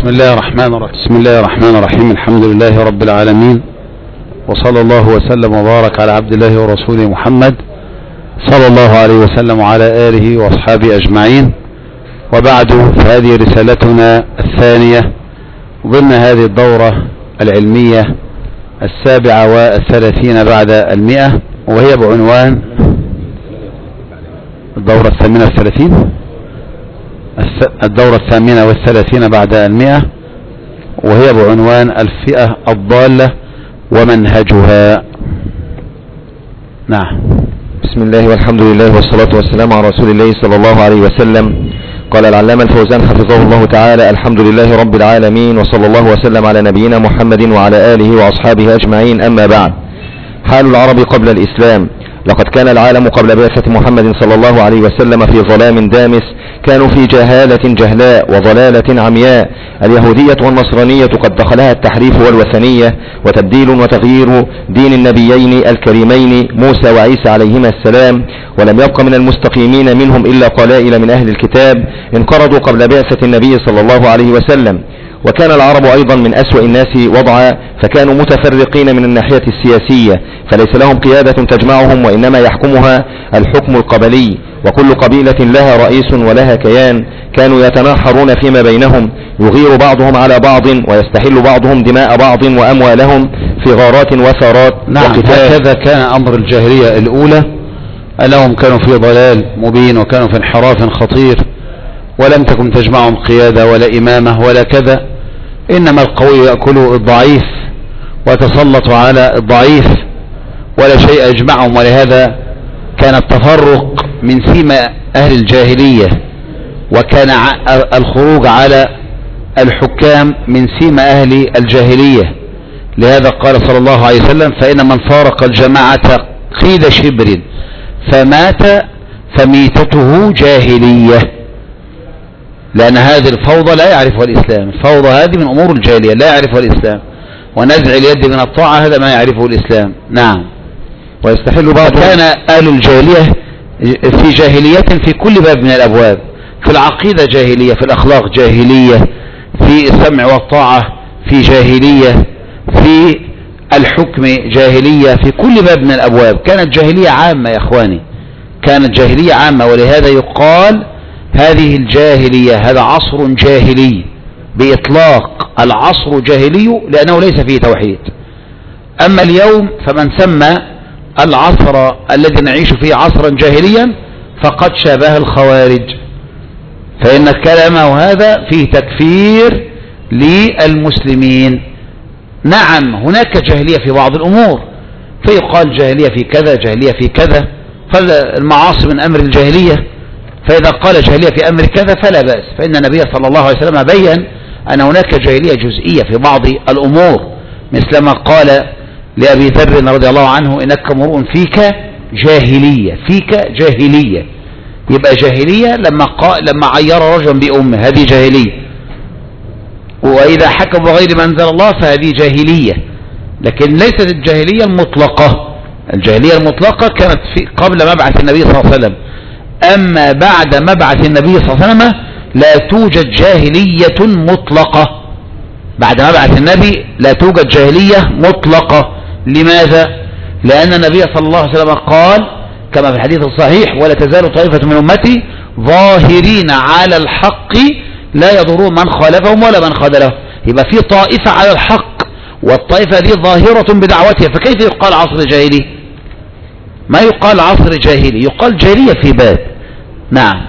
بسم الله الرحمن الرحيم. الحمد لله رب العالمين، وصلى الله وسلم وبارك على عبد الله ورسوله محمد صلى الله عليه وسلم وعلى آله وأصحابه أجمعين. وبعد، فهذه رسالتنا الثانية ضمن هذه الدورة العلمية 37 بعد 100، وهي بعنوان الدورة 38 بعد 100، وهي بعنوان الفئة الضالة ومنهجها. نعم. بسم الله والحمد لله والصلاة والسلام على رسول الله صلى الله عليه وسلم. قال العلامة الفوزان حفظه الله تعالى: الحمد لله رب العالمين، وصلى الله وسلم على نبينا محمد وعلى آله وأصحابه أجمعين. أما بعد، حال العرب قبل الإسلام. لقد كان العالم قبل بعثة محمد صلى الله عليه وسلم في ظلام دامس، كانوا في جهالة جهلاء وضلالة عمياء. اليهودية والنصرانية قد دخلها التحريف والوثنية وتبديل وتغيير دين النبيين الكريمين موسى وعيسى عليهما السلام، ولم يبق من المستقيمين منهم إلا قلائل من أهل الكتاب انقرضوا قبل بعثة النبي صلى الله عليه وسلم. وكان العرب أيضا من أسوأ الناس وضعا، فكانوا متفرقين من الناحية السياسية، فليس لهم قيادة تجمعهم، وإنما يحكمها الحكم القبلي، وكل قبيلة لها رئيس ولها كيان. كانوا يتناحرون فيما بينهم، يغير بعضهم على بعض، ويستحل بعضهم دماء بعض وأموالهم في غارات وثارات. نعم، هكذا كان أمر الجاهلية الأولى، أنهم كانوا في ضلال مبين وكانوا في انحراف خطير، ولم تكن تجمعهم قيادة ولا إمامة ولا كذا، إنما القوي يأكل الضعيف وتسلط على الضعيف، ولا شيء يجمعهم. ولهذا كان التفرق من سيما أهل الجاهلية، وكان الخروج على الحكام من سيما أهل الجاهلية. لهذا قال صلى الله عليه وسلم: فإن من فارق الجماعة قيد شبر فمات فميتته جاهلية. لأن هذه الفوضى لا يعرفها الإسلام، الفوضى هذه من أمور الجاهلية لا يعرفها الإسلام، ونزع اليد من الطاعة هذا ما يعرفه الإسلام. نعم. ويستحل بعض. كان أهل الجاهلية في جاهلية في كل باب من الأبواب، في العقيدة جاهلية، في الأخلاق جاهلية، في السمع والطاعة في جاهلية، في الحكم جاهلية، في كل باب من الأبواب. كانت جاهلية عامة يا إخواني، كانت جاهلية عامة. ولهذا يقال هذه الجاهلية، هذا عصر جاهلي بإطلاق، العصر جاهلي لأنه ليس فيه توحيد. أما اليوم فمن سمى العصر الذي نعيش فيه عصرا جاهليا فقد شابه الخوارج، فإن كلامه هذا فيه تكفير للمسلمين. نعم، هناك جاهلية في بعض الأمور، فيقال جاهلية في كذا جاهلية في كذا، فالمعاصي من أمر الجاهلية، فإذا قال جاهلية في أمر كذا فلا بأس. فإن النبي صلى الله عليه وسلم بيّن أن هناك جاهلية جزئية في بعض الأمور، مثلما قال لأبي ذر رضي الله عنه: إنك امرؤ فيك جاهلية، فيك جاهلية. يبقى جاهلية لما عير رجلا بأمه، هذه جاهلية. وإذا حكم بغير ما أنزل الله فهذه جاهلية، لكن ليست الجاهلية المطلقة. الجاهلية المطلقة كانت قبل مبعث النبي صلى الله عليه وسلم، أما بعد مبعث النبي صلى الله عليه وسلم لا توجد جاهلية مطلقة. بعد مبعث النبي لا توجد جاهلية مطلقة. لماذا؟ لأن النبي صلى الله عليه وسلم قال كما في الحديث الصحيح: ولا تزال طائفة من أمتي ظاهرين على الحق لا يضرون من خالفهم ولا من خذلهم. يبقى في طائفة على الحق، والطائفة دي ظاهرة بدعوتها، فكيف يقال عصر جاهلي؟ ما يقال عصر جاهلي، يقال جاهلية في باب. نعم.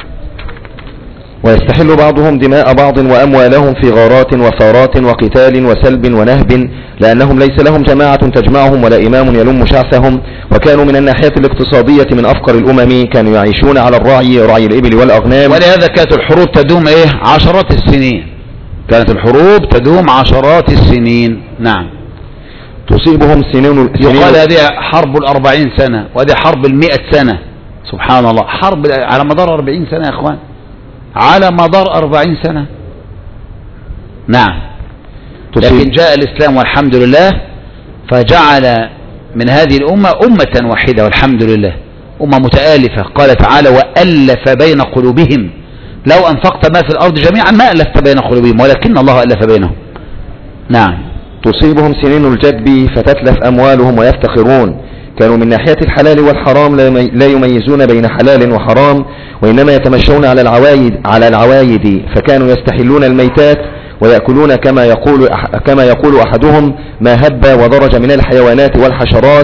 ويستحل بعضهم دماء بعض وأموالهم في غارات وثارات وقتال وسلب ونهب، لأنهم ليس لهم جماعة تجمعهم ولا إمام يلم شعثهم. وكانوا من الناحية الاقتصادية من أفقر الأمم، كانوا يعيشون على رعي الإبل والأغنام. ولهذا كانت الحروب تدوم عشرات السنين، كانت الحروب تدوم عشرات السنين. نعم. تصيبهم سنين. يقال هذه حرب 40 سنة، وهذه حرب 100 سنة. سبحان الله، حرب على مدار 40 سنة يا اخوان، على مدار 40 سنة. نعم. لكن جاء الإسلام والحمد لله، فجعل من هذه الأمة أمة واحدة والحمد لله، أمة متآلفة. قال تعالى: وألف بين قلوبهم لو أنفقت ما في الأرض جميعا ما ألفت بين قلوبهم ولكن الله ألف بينهم. نعم. تصيبهم سنين الجدب فتتلف أموالهم ويفتخرون. كانوا من ناحية الحلال والحرام لا يميزون بين حلال وحرام، وإنما يتمشون على العوايد، فكانوا يستحلون الميتات ويأكلون كما يقول أحدهم ما هب وضرج من الحيوانات والحشرات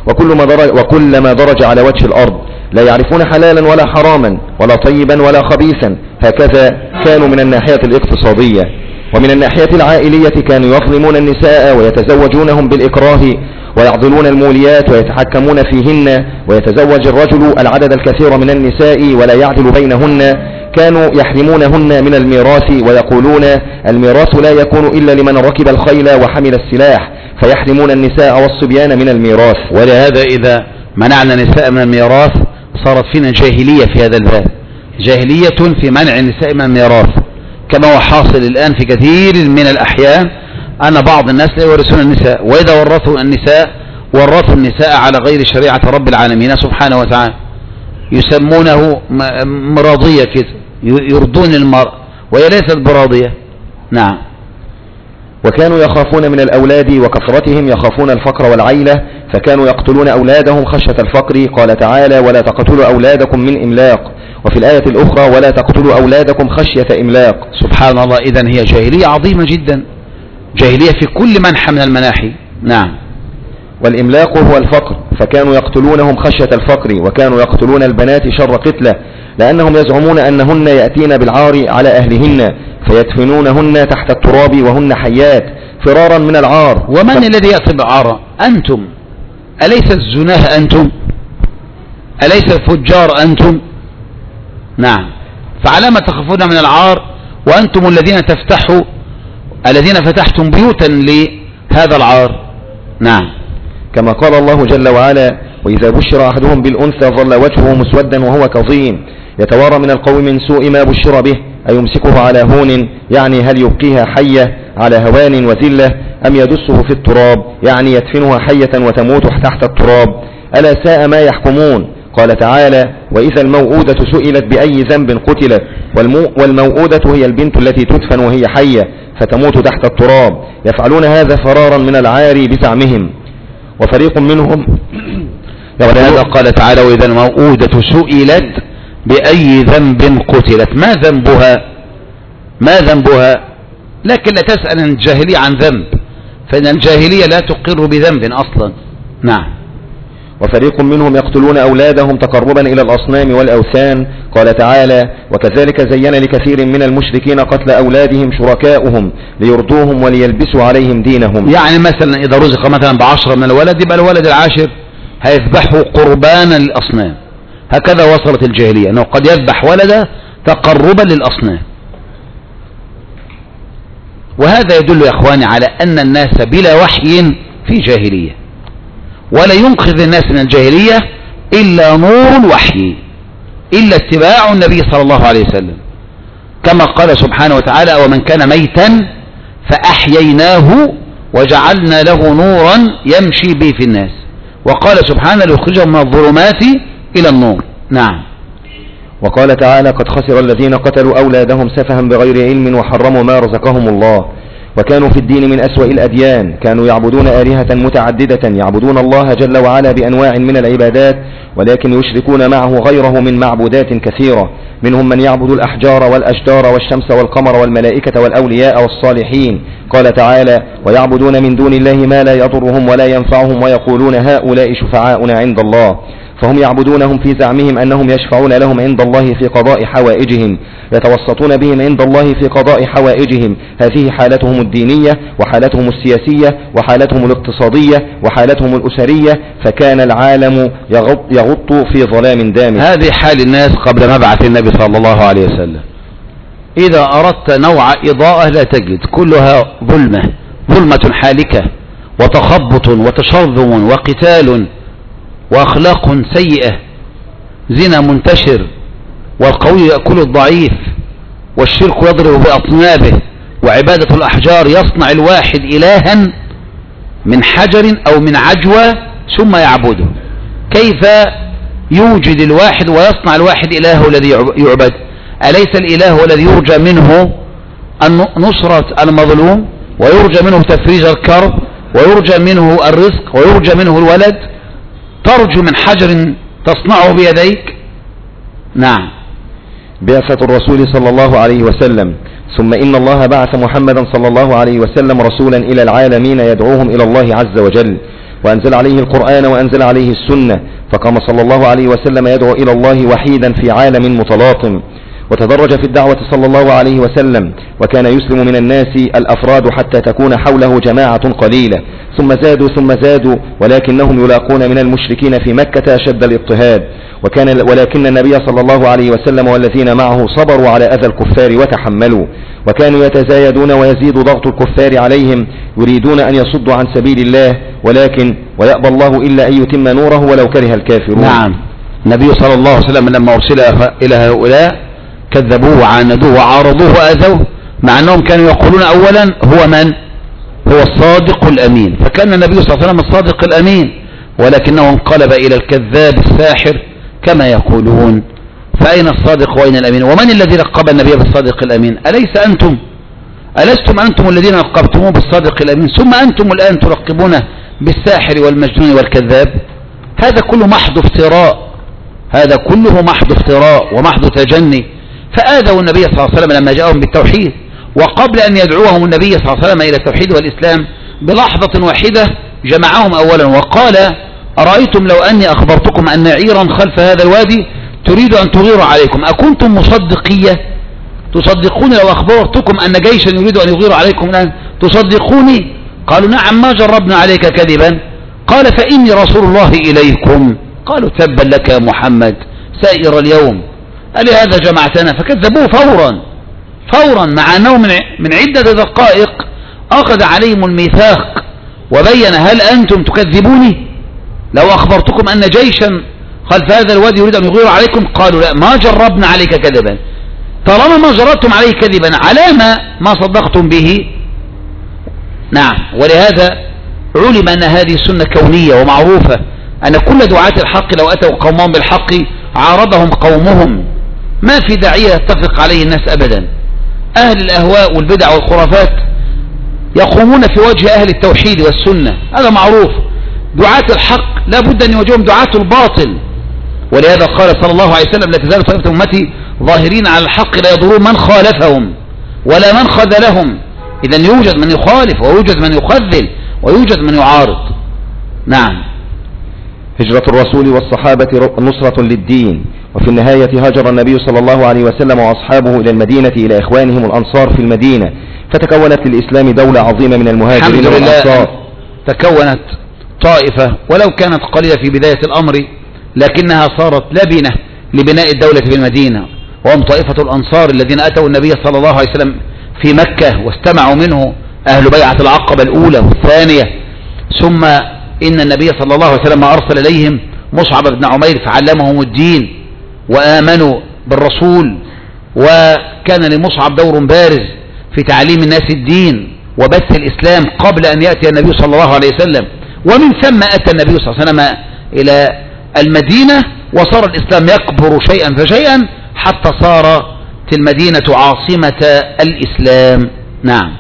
وكل ما درج على وجه الأرض، لا يعرفون حلالا ولا حراما ولا طيبا ولا خبيثا. هكذا كانوا من الناحية الاقتصادية. ومن الناحية العائلية كانوا يظلمون النساء ويتزوجونهم بالإكراه ويعضلون الموليات ويتحكمون فيهن، ويتزوج الرجل العدد الكثير من النساء ولا يعدل بينهن. كانوا يحرمونهن من الميراث ويقولون الميراث لا يكون إلا لمن ركب الخيل وحمل السلاح، فيحرمون النساء والصبيان من الميراث. ولهذا إذا منعنا النساء من الميراث صارت فينا جاهلية في هذا الباب، جاهلية في منع النساء من الميراث، كما هو حاصل الآن في كثير من الأحيان أن بعض الناس لا يورثون النساء، وإذا ورثوا النساء على غير شريعة رب العالمين سبحانه وتعالى، يسمونه مرضية كده، يرضون المرأة وهي ليست براضية. نعم. وكانوا يخافون من الأولاد وكثرتهم يخافون الفقر والعيلة، فكانوا يقتلون أولادهم خشية الفقر. قال تعالى ولا تقتلوا أولادكم من إملاق، وفي الآية الأخرى ولا تقتلوا أولادكم خشية إملاق. سبحان الله. إذن هي جاهلية عظيمة جدا، جاهلية في كل منحى من المناحي. نعم. والإملاق هو الفقر، فكانوا يقتلونهم خشية الفقر، وكانوا يقتلون البنات شر قتلة، لأنهم يزعمون أنهن يأتين بالعار على أهلهن فيدفنونهن تحت التراب وهن حيات فرارا من العار. ومن الذي يأتي بالعار؟ أنتم. أليس الزناه أنتم؟ أليس الفجار أنتم؟ نعم. فعلامة تخافون من العار وأنتم الذين فتحتم بيوتا لهذا العار. نعم. كما قال الله جل وعلا وإذا بشر أحدهم بالأنثى ظل وجهه مسودا وهو كظيم يتوارى من القوم من سوء ما بشر به، أيمسكه على هون يعني هل يبقيها حية على هوان وذلة أم يدسه في التراب يعني يدفنها حية وتموت تحت التراب، ألا ساء ما يحكمون. قال تعالى وإذا الموءودة سئلت بأي ذنب قتلت، والموءودة هي البنت التي تدفن وهي حية فتموت تحت التراب، يفعلون هذا فرارا من العار بزعمهم. وفريق منهم ولهذا قال تعالى وإذا الموءودة سئلت بأي ذنب قتلت. ما ذنبها؟ لكن لا تسأل الجاهلية عن ذنب، فإن الجاهلية لا تقر بذنب أصلا. نعم. وفريق منهم يقتلون أولادهم تقربا إلى الأصنام والأوثان. قال تعالى وكذلك زين لكثير من المشركين قتل أولادهم شركاؤهم ليرضوهم وليلبسوا عليهم دينهم. يعني مثلا إذا رزق مثلا ب10 من الولد يبقى الولد العاشر هيذبحه قربانا للأصنام. هكذا وصلت الجاهلية أنه قد يذبح ولده تقربا للأصنام. وهذا يدل يا إخواني على أن الناس بلا وحي في جاهلية، ولا ينقذ الناس من الجاهلية إلا نور الوحي، إلا اتباع النبي صلى الله عليه وسلم، كما قال سبحانه وتعالى ومن كان ميتا فأحييناه وجعلنا له نورا يمشي به في الناس، وقال سبحانه ليخرجهم من الظلمات إلى النور. نعم. وقال تعالى قد خسر الذين قتلوا أولادهم سفها بغير علم وحرموا ما رزقهم الله وكانوا في الدين من أسوأ الأديان. كانوا يعبدون آلهة متعددة، يعبدون الله جل وعلا بأنواع من العبادات، ولكن يشركون معه غيره من معبودات كثيرة. منهم من يعبد الأحجار والأشجار والشمس والقمر والملائكة والأولياء والصالحين. قال تعالى ويعبدون من دون الله ما لا يضرهم ولا ينفعهم ويقولون هؤلاء شفعاؤنا عند الله، فهم يعبدونهم في زعمهم أنهم يشفعون لهم عند الله في قضاء حوائجهم، يتوسطون بهم عند الله في قضاء حوائجهم. هذه حالتهم الدينية وحالتهم السياسية وحالتهم الاقتصادية وحالتهم الأسرية، فكان العالم يغط في ظلام دامس. هذه حال الناس قبل مبعث النبي صلى الله عليه وسلم. إذا أردت نوع إضاءة لا تجد، كلها ظلمة حالكة وتخبط وتشرذم وقتال وأخلاق سيئة، زنا منتشر، والقوي يأكل الضعيف، والشرك يضرب بأطنابه، وعبادة الأحجار يصنع الواحد إلها من حجر أو من عجوة ثم يعبده. كيف يوجد الواحد ويصنع الواحد إلهه الذي يعبد؟ أليس الإله هو الذي يرجى منه نصرة المظلوم، ويرجى منه تفريج الكرب، ويرجى منه الرزق، ويرجى منه الولد؟ ترجو من حجر تصنعه بيديك؟ نعم. بعثة الرسول صلى الله عليه وسلم. ثم إن الله بعث محمدا صلى الله عليه وسلم رسولا إلى العالمين يدعوهم إلى الله عز وجل، وأنزل عليه القرآن وأنزل عليه السنة، فقام صلى الله عليه وسلم يدعو إلى الله وحيدا في عالم متلاطم، وتدرج في الدعوة صلى الله عليه وسلم، وكان يسلم من الناس الأفراد حتى تكون حوله جماعة قليلة، ثم زادوا ولكنهم يلاقون من المشركين في مكة أشد الاضطهاد، ولكن النبي صلى الله عليه وسلم والذين معه صبروا على أذى الكفار وتحملوا، وكانوا يتزايدون ويزيد ضغط الكفار عليهم يريدون أن يصدوا عن سبيل الله، ولكن ويأبى الله إلا أن يتم نوره ولو كره الكافرون. نعم. النبي صلى الله عليه وسلم لما أرسل إلى هؤلاء كذبوه وعاندوه وعارضوه وأذوه، مع أنهم كانوا يقولون أولا هو من؟ هو الصادق الأمين، فكان النبي صلى الله عليه وسلم الصادق الأمين، ولكنه انقلب إلى الكذاب الساحر كما يقولون. فأين الصادق وأين الأمين؟ ومن الذي لقب النبي بالصادق الأمين؟ أليس أنتم؟ ألستم أنتم الذين لقبتموه بالصادق الأمين، ثم أنتم الآن تلقبونه بالساحر والمجنون والكذاب؟ هذا كله محض افتراء، هذا كله محض افتراء ومحض تجني. فآذوا النبي صلى الله عليه وسلم لما جاءهم بالتوحيد، وقبل أن يدعوهم النبي صلى الله عليه وسلم إلى التوحيد والإسلام بلحظة واحدة جمعهم أولا وقال: أرأيتم لو أني أخبرتكم أن عيرا خلف هذا الوادي تريد أن تغير عليكم أكنتم مصدقية؟ تصدقون لو أخبرتكم أن جيشا يريد أن يغير عليكم الآن؟ تصدقوني؟ قالوا: نعم، ما جربنا عليك كذبا. قال: فإني رسول الله إليكم. قالوا: تبا لك يا محمد سائر اليوم، ألهذا جمعتنا؟ فكذبوه فورا مع أنه من عدة دقائق أخذ عليهم الميثاق وبين: هل أنتم تكذبوني لو أخبرتكم أن جيشا خلف هذا الوادي يريد أن يغير عليكم؟ قالوا: لا، ما جربنا عليك كذبا. طالما ما جربتم عليه كذبا، على ما صدقتم به؟ نعم. ولهذا علم أن هذه سنة كونية ومعروفة، أن كل دعاة الحق لو أتوا قومهم بالحق عارضهم قومهم، ما في داعية يتفق عليه الناس أبدا. أهل الأهواء والبدع والخرافات يقومون في وجه أهل التوحيد والسنة، هذا معروف. دعاة الحق لا بد أن يواجههم دعاة الباطل، ولهذا قال صلى الله عليه وسلم: لا تزال طائفة أمتي ظاهرين على الحق لا يضرون من خالفهم ولا من خذلهم. إذن يوجد من يخالف ويوجد من يخذل ويوجد من يعارض. نعم. هجرة الرسول والصحابة نصرة للدين. وفي النهاية هاجر النبي صلى الله عليه وسلم وأصحابه إلى المدينة إلى إخوانهم الأنصار في المدينة، فتكونت للإسلام دولة عظيمة من المهاجرين والأنصار. تكونت طائفة ولو كانت قليلة في بداية الأمر، لكنها صارت لبنة لبناء الدولة في المدينة، وهم طائفة الأنصار الذين أتوا النبي صلى الله عليه وسلم في مكة واستمعوا منه أهل بيعة العقبة الأولى والثانية. ثم إن النبي صلى الله عليه وسلم أرسل إليهم مصعب بن عمير فعلمهم الدين وآمنوا بالرسول، وكان لمصعب دور بارز في تعليم الناس الدين وبث الإسلام قبل أن يأتي النبي صلى الله عليه وسلم. ومن ثم أتى النبي صلى الله عليه وسلم إلى المدينة، وصار الإسلام يكبر شيئا فشيئا حتى صارت المدينة عاصمة الإسلام. نعم.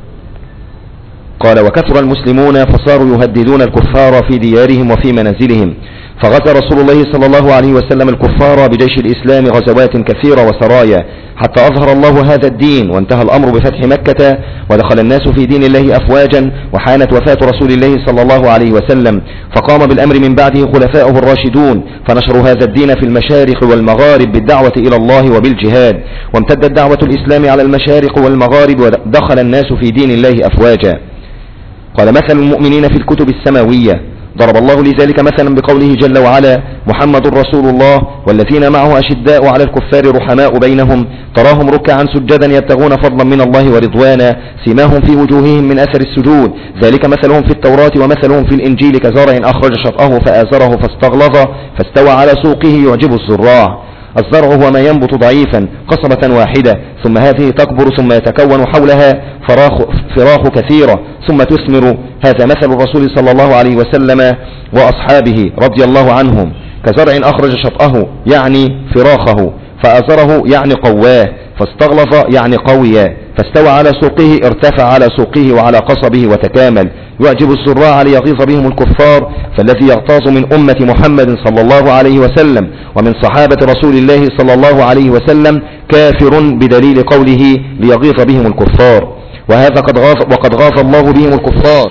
قال: وكثر المسلمون فصاروا يهددون الكفار في ديارهم وفي منازلهم، فغزا رسول الله صلى الله عليه وسلم الكفار بجيش الإسلام غزوات كثيرة وسرايا حتى أظهر الله هذا الدين، وانتهى الأمر بفتح مكة ودخل الناس في دين الله أفواجا. وحانت وفاة رسول الله صلى الله عليه وسلم، فقام بالأمر من بعده خلفاؤه الراشدون، فنشروا هذا الدين في المشارق والمغارب بالدعوة إلى الله وبالجهاد، وامتدت دعوة الإسلام على المشارق والمغارب، ودخل الناس في دين الله أفواجا. قال: مثل المؤمنين في الكتب السماوية، ضرب الله لذلك مثلا بقوله جل وعلا: محمد رسول الله والذين معه أشداء على الكفار رحماء بينهم، تراهم ركعا سجدا يبتغون فضلا من الله ورضوانا، سيماهم في وجوههم من أثر السجود، ذلك مثلهم في التوراة ومثلهم في الإنجيل كزرع أخرج شطأه فآزره فاستغلظ فاستوى على سوقه يعجب الزراع. الزرع هو ما ينبت ضعيفا قصبة واحدة، ثم هذه تكبر ثم يتكون حولها فراخ كثيرة ثم تثمر. هذا مثل الرسول صلى الله عليه وسلم وأصحابه رضي الله عنهم، كزرع أخرج شطأه يعني فراخه فأزره يعني قواه، فاستغلظ يعني قويا، فاستوى على سوقه ارتفع على سوقه وعلى قصبه وتكامل، يعجب الزراع ليغيظ بهم الكفار. فالذي يغتاظ من أمة محمد صلى الله عليه وسلم ومن صحابة رسول الله صلى الله عليه وسلم كافر بدليل قوله ليغيظ بهم الكفار، وهذا وقد غاظ الله بهم الكفار.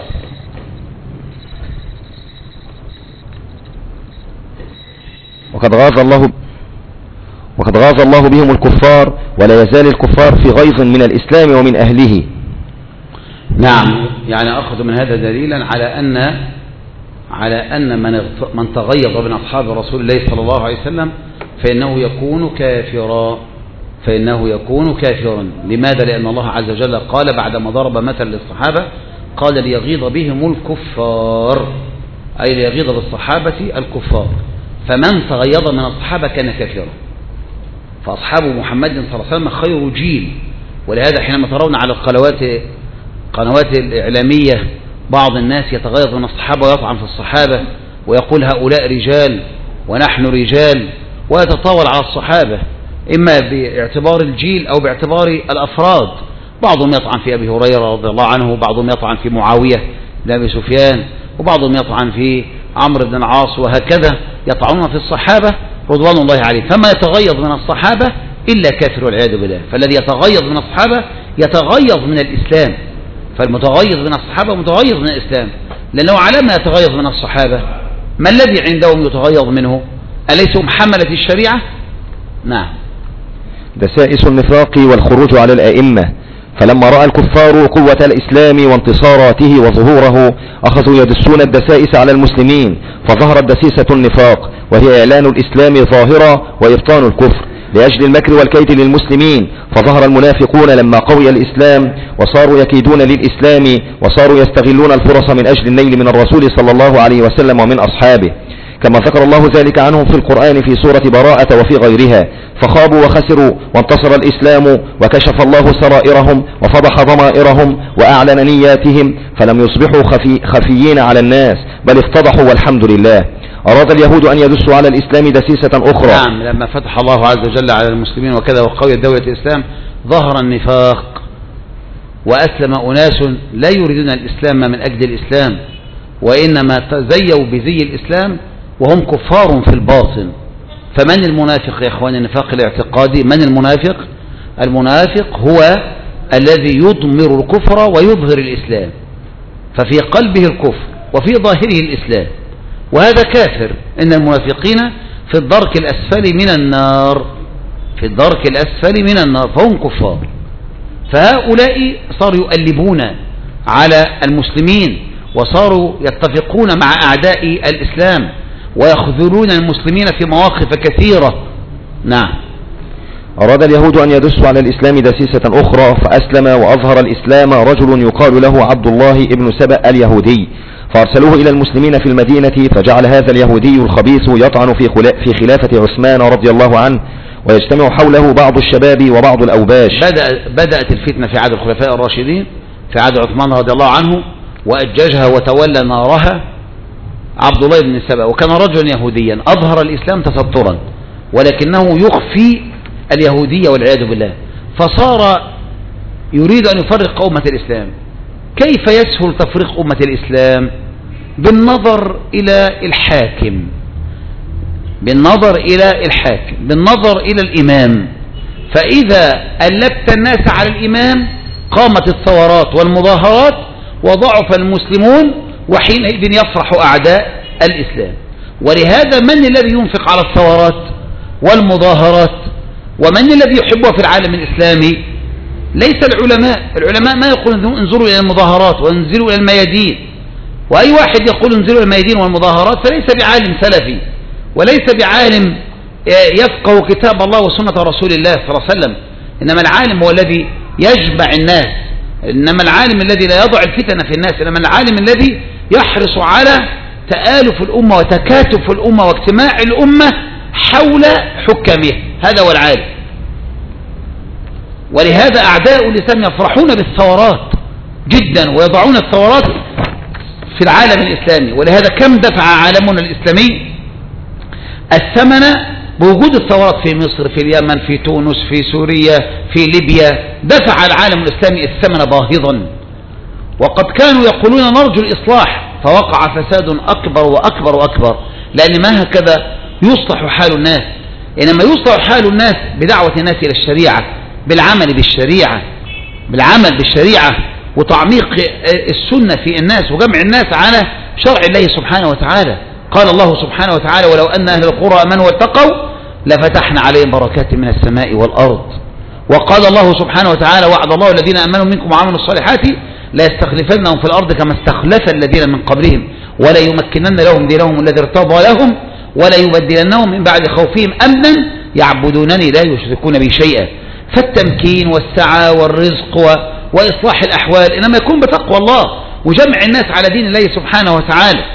وقد غاظ الله بهم الكفار، ولا يزال الكفار في غيظ من الإسلام ومن أهله. نعم، يعني أخذ من هذا دليلا على أن من تغيظ من أصحاب رسول الله صلى الله عليه وسلم فإنه يكون كافرا. لماذا؟ لأن الله عز وجل قال بعدما ضرب مثل للصحابة قال ليغيظ بهم الكفار، أي ليغيظ بالصحابة الكفار. فمن تغيظ من الصحابة كان كافرا. فأصحاب محمد صلى الله عليه وسلم خير جيل. ولهذا حينما ترون على القنوات الإعلامية بعض الناس يتغيظ من الصحابة ويطعن في الصحابة ويقول هؤلاء رجال ونحن رجال، ويتطاول على الصحابة إما باعتبار الجيل أو باعتبار الأفراد. بعضهم يطعن في أبي هريرة رضي الله عنه، وبعضهم يطعن في معاوية بن أبي سفيان، وبعضهم يطعن في عمرو بن العاص، وهكذا يطعنون في الصحابة رضوان الله عليه. فما يتغيظ من الصحابة إلا كافر والعياذ بالله. فالذي يتغيظ من الصحابة يتغيظ من الإسلام، فالمتغيظ من الصحابة متغيظ من الإسلام، لأنه على ما يتغيظ من الصحابة ما الذي عندهم يتغيظ منه؟ أليسهم حملة الشريعة؟ نعم. دسائس النفاق والخروج على الأئمة. فلما رأى الكفار قوة الإسلام وانتصاراته وظهوره أخذوا يدسون الدسائس على المسلمين، فظهرت دسيسة النفاق، وهي إعلان الإسلام ظاهرا وإبطان الكفر لأجل المكر والكيد للمسلمين. فظهر المنافقون لما قوي الإسلام وصاروا يكيدون للإسلام، وصاروا يستغلون الفرص من أجل النيل من الرسول صلى الله عليه وسلم ومن أصحابه، كما ذكر الله ذلك عنهم في القرآن في سورة براءة وفي غيرها. فخابوا وخسروا، وانتصر الإسلام وكشف الله سرائرهم وفضح ضمائرهم وأعلن نياتهم، فلم يصبحوا خفيين على الناس، بل افتضحوا والحمد لله. أراد اليهود أن يدسوا على الإسلام دسيسة أخرى. نعم، لما فتح الله عز وجل على المسلمين وكذا وقويت دولة الإسلام ظهر النفاق، وأسلم أناس لا يريدون الإسلام من أجل الإسلام، وإنما تزيوا بزي الإسلام وهم كفار في الباطن. فمن المنافق يا إخواني؟ النفاق الاعتقادي. من المنافق؟ المنافق هو الذي يضمر الكفر ويظهر الإسلام، ففي قلبه الكفر وفي ظاهره الإسلام، وهذا كافر. إن المنافقين في الدرك الأسفل من النار، في الدرك الأسفل من النار، فهم كفار. فهؤلاء صاروا يؤلبون على المسلمين، وصاروا يتفقون مع أعداء الإسلام ويخذلون المسلمين في مواقف كثيرة. نعم. أراد اليهود أن يدسوا على الإسلام دسيسة أخرى، فأسلم وأظهر الإسلام رجل يقال له عبد الله ابن سبأ اليهودي، فأرسلوه إلى المسلمين في المدينة، فجعل هذا اليهودي الخبيث يطعن في خلافة عثمان رضي الله عنه، ويجتمع حوله بعض الشباب وبعض الأوباش. بدأت الفتنة في عهد الخلفاء الراشدين في عهد عثمان رضي الله عنه، وأججها وتولى نارها عبد الله بن سبأ، وكان رجلا يهوديا أظهر الإسلام تسترا، ولكنه يخفي اليهودية والعياذ بالله، فصار يريد أن يفرق أمة الإسلام. كيف يسهل تفريق أمة الإسلام؟ بالنظر إلى الحاكم، بالنظر إلى الإمام. فإذا ألبت الناس على الإمام قامت الثورات والمظاهرات وضعف المسلمون، وحينئذ يفرح أعداء الإسلام. ولهذا من الذي ينفق على الثورات والمظاهرات؟ ومن الذي يحبها في العالم الإسلامي؟ ليس العلماء ما يقول انظروا إلى المظاهرات وانزلوا إلى الميادين، وأي واحد يقول انزلوا إلى الميادين والمظاهرات فليس بعالم سلفي، وليس بعالم يفقه كتاب الله وسنة رسول الله صلى الله عليه وسلم. إنما العالم هو الذي يجمع الناس، إنما العالم الذي لا يضع الفتن في الناس، إنما العالم الذي يحرص على تآلف الأمة وتكاتف الأمة واجتماع الأمة حول حكامه. هذا هو العالم. ولهذا أعداء الإسلام يفرحون بالثورات جدا ويضعون الثورات في العالم الإسلامي. ولهذا كم دفع عالمنا الإسلامي الثمن بوجود الثورات في مصر، في اليمن، في تونس، في سوريا، في ليبيا، دفع العالم الإسلامي الثمن باهظا. وقد كانوا يقولون نرجو الإصلاح، فوقع فساد أكبر وأكبر وأكبر، لأن ما هكذا يصلح حال الناس. إنما يصلح حال الناس بدعوة الناس إلى الشريعة، بالعمل بالشريعة وتعميق السنة في الناس وجمع الناس على شرع الله سبحانه وتعالى. قال الله سبحانه وتعالى: ولو أن أهل القرى آمنوا واتقوا لفتحنا عليهم بركات من السماء والأرض. وقال الله سبحانه وتعالى: وعد الله الذين آمنوا منكم وعملوا الصالحات لا يستخلفنهم في الأرض كما استخلف الذين من قبلهم ولا يمكنن لهم دينهم الذي ارتضى لهم ولا يبدلنهم من بعد خوفهم أمنا يعبدونني لا يشركون بي شيئا. فالتمكين والسعة والرزق وإصلاح الأحوال إنما يكون بتقوى الله وجمع الناس على دين الله سبحانه وتعالى.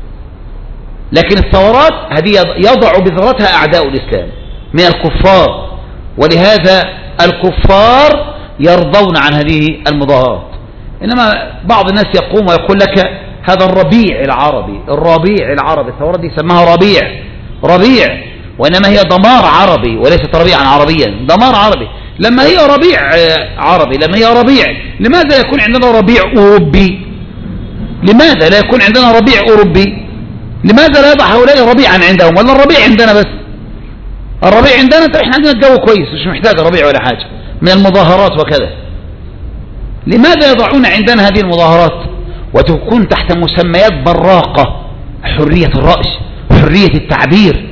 لكن الثورات هذه يضع بذرتها أعداء الإسلام من الكفار، ولهذا الكفار يرضون عن هذه المظاهرات. إنما بعض الناس يقوم ويقول لك هذا الربيع العربي، الثورات دي سماها ربيع، وإنما هي دمار عربي وليست ربيعا عربيا، دمار عربي. لما هي ربيع عربي، لماذا يكون عندنا ربيع أوروبي؟ لماذا لا يكون عندنا ربيع أوروبي؟ لماذا لا يضع هؤلاء ربيعا عندهم؟ ولا الربيع عندنا بس؟ الربيع عندنا، احنا عندنا الجو كويس مش محتاج ربيع ولا حاجة من المظاهرات وكذا. لماذا يضعون عندنا هذه المظاهرات وتكون تحت مسميات براقة؟ حرية الرأي، حرية التعبير،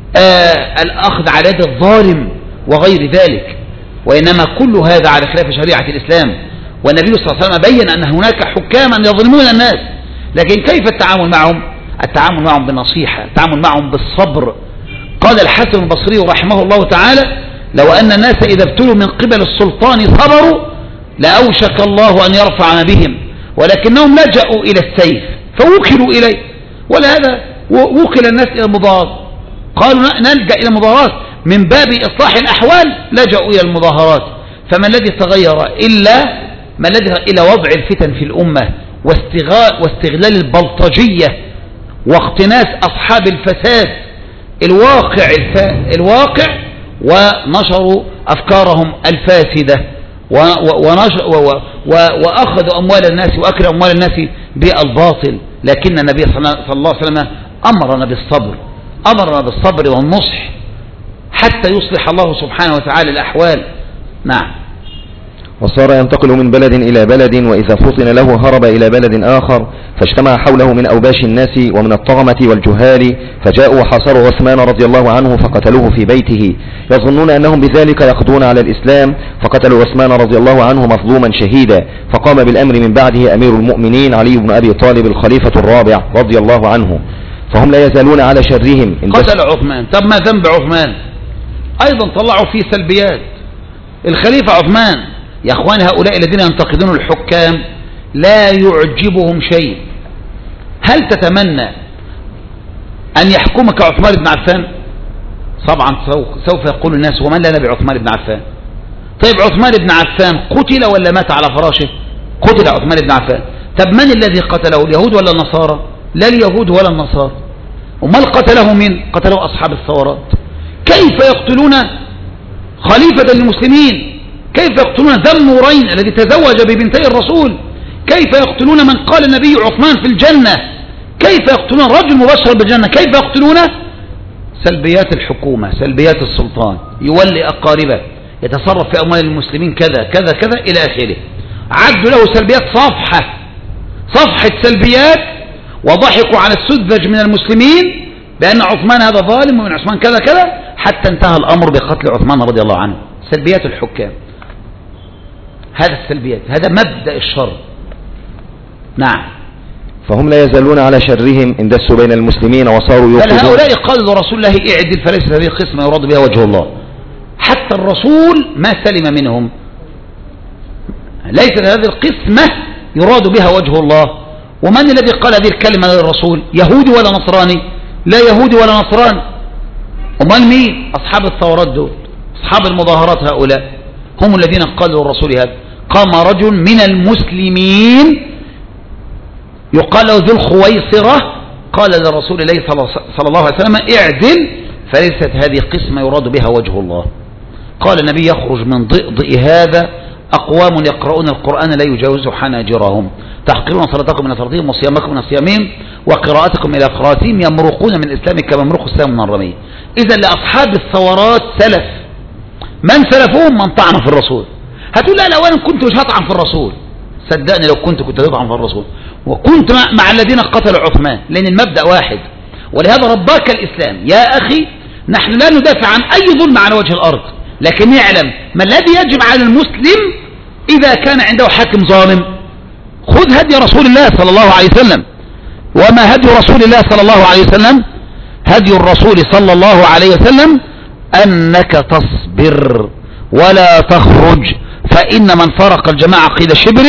الأخذ على يد الظالم وغير ذلك. وإنما كل هذا على خلاف شريعة الإسلام. والنبي صلى الله عليه وسلم بين أن هناك حكاما يظلمون الناس، لكن كيف التعامل معهم؟ التعامل معهم بالنصيحة، التعامل معهم بالصبر. قال الحسن البصري رحمه الله تعالى: لو أن الناس إذا ابتلوا من قبل السلطان صبروا لأوشك الله أن يرفع بهم، ولكنهم لجأوا إلى السيف فوكلوا إليه. ولهذا وكل الناس إلى المظاهرات، قالوا نلجأ إلى المظاهرات من باب إصلاح الأحوال، لجأوا إلى المظاهرات. فما الذي تغير إلى وضع الفتن في الأمة واستغلال البلطجية واقتناس أصحاب الفساد الواقع ونشروا أفكارهم الفاسدة وأخذوا أموال الناس وأكلوا أموال الناس بالباطل. لكن النبي صلى الله عليه وسلم أمرنا بالصبر والنصح حتى يصلح الله سبحانه وتعالى الأحوال. نعم. وصار ينتقل من بلد إلى بلد، وإذا فطن له هرب إلى بلد آخر، فاجتمع حوله من أوباش الناس ومن الطغمة والجهال، فجاءوا وحاصروا عثمان رضي الله عنه فقتلوه في بيته، يظنون أنهم بذلك يقضون على الإسلام، فقتلوا عثمان رضي الله عنه مظلوما شهيدا. فقام بالأمر من بعده أمير المؤمنين علي بن أبي طالب الخليفة الرابع رضي الله عنه، فهم لا يزالون على شرهم. قتل عثمان. طب ما ذنب عثمان؟ أيضا طلعوا فيه سلبيات. الخليفة عثمان يا أخوان، هؤلاء الذين ينتقدون الحكام لا يعجبهم شيء. هل تتمنى أن يحكمك عثمان بن عفان؟ طبعا سوف يقول الناس: ومن لنا بعثمان بن عفان؟ طيب عثمان بن عفان قتل ولا مات على فراشه؟ قتل عثمان بن عفان. طب من الذي قتله، اليهود ولا النصارى؟ لا اليهود ولا النصارى. وما قتله من؟ قتله أصحاب الثورات. كيف يقتلون خليفة المسلمين؟ كيف يقتلون ذا النورين الذي تزوج ببنتي الرسول؟ كيف يقتلون من قال النبي عثمان في الجنة؟ كيف يقتلون رجل مبشر بالجنة؟ كيف يقتلون؟ سلبيات الحكومة، سلبيات السلطان، يولي أقاربه، يتصرف في أموال المسلمين كذا كذا كذا إلى آخره. عدوا له سلبيات صفحة سلبيات، وضحكوا على السذج من المسلمين بأن عثمان هذا ظالم ومن عثمان كذا كذا، حتى انتهى الأمر بقتل عثمان رضي الله عنه. سلبيات الحكام، هذا السلبيات، هذا مبدأ الشر. نعم. فهم لا يزالون على شرهم إن دسوا بين المسلمين وصاروا يوقظون. بل هؤلاء قالوا لرسول الله: اعدل، فليس هذه القسمة يراد بها وجه الله. حتى الرسول ما سلم منهم. ليست هذه القسمة يراد بها وجه الله. ومن الذي قال هذه الكلمة للرسول؟ يهودي ولا نصراني؟ لا يهودي ولا نصراني. ومن مين؟ أصحاب الثورات دول، أصحاب المظاهرات، هؤلاء هم الذين قالوا للرسول هذا. قام رجل من المسلمين يقال له ذو الخويصرة، قال لرسول الله صلى الله عليه وسلم: اعدل فليست هذه قسمة يراد بها وجه الله. قال النبي يخرج من ضئضئ هذا أقوام يقرؤون القرآن لا يجاوز حناجرهم تحقرون صلاتكم من صلاتهم وصيامكم من صيامهم وقراءتكم إلى قراءتهم يمرقون من الإسلام كممرق السلام من الرمي. إذا لأصحاب الثورات سلف. من سلفهم؟ من طعن في الرسول. هتقول لا لو أنا كنت مش هطعن في الرسول. صدقني لو كنت هطعن في الرسول وكنت مع الذين قتلوا عثمان، لأن المبدأ واحد. ولهذا رباك الإسلام يا أخي. نحن لا ندافع عن أي ظلم على وجه الأرض، لكن يعلم ما الذي يجب على المسلم إذا كان عنده حاكم ظالم. خذ هدي رسول الله صلى الله عليه وسلم. وما هدي رسول الله صلى الله عليه وسلم؟ هدي الرسول صلى الله عليه وسلم أنك تصبر ولا تخرج، فإن من فارق الجماعة قيد شبر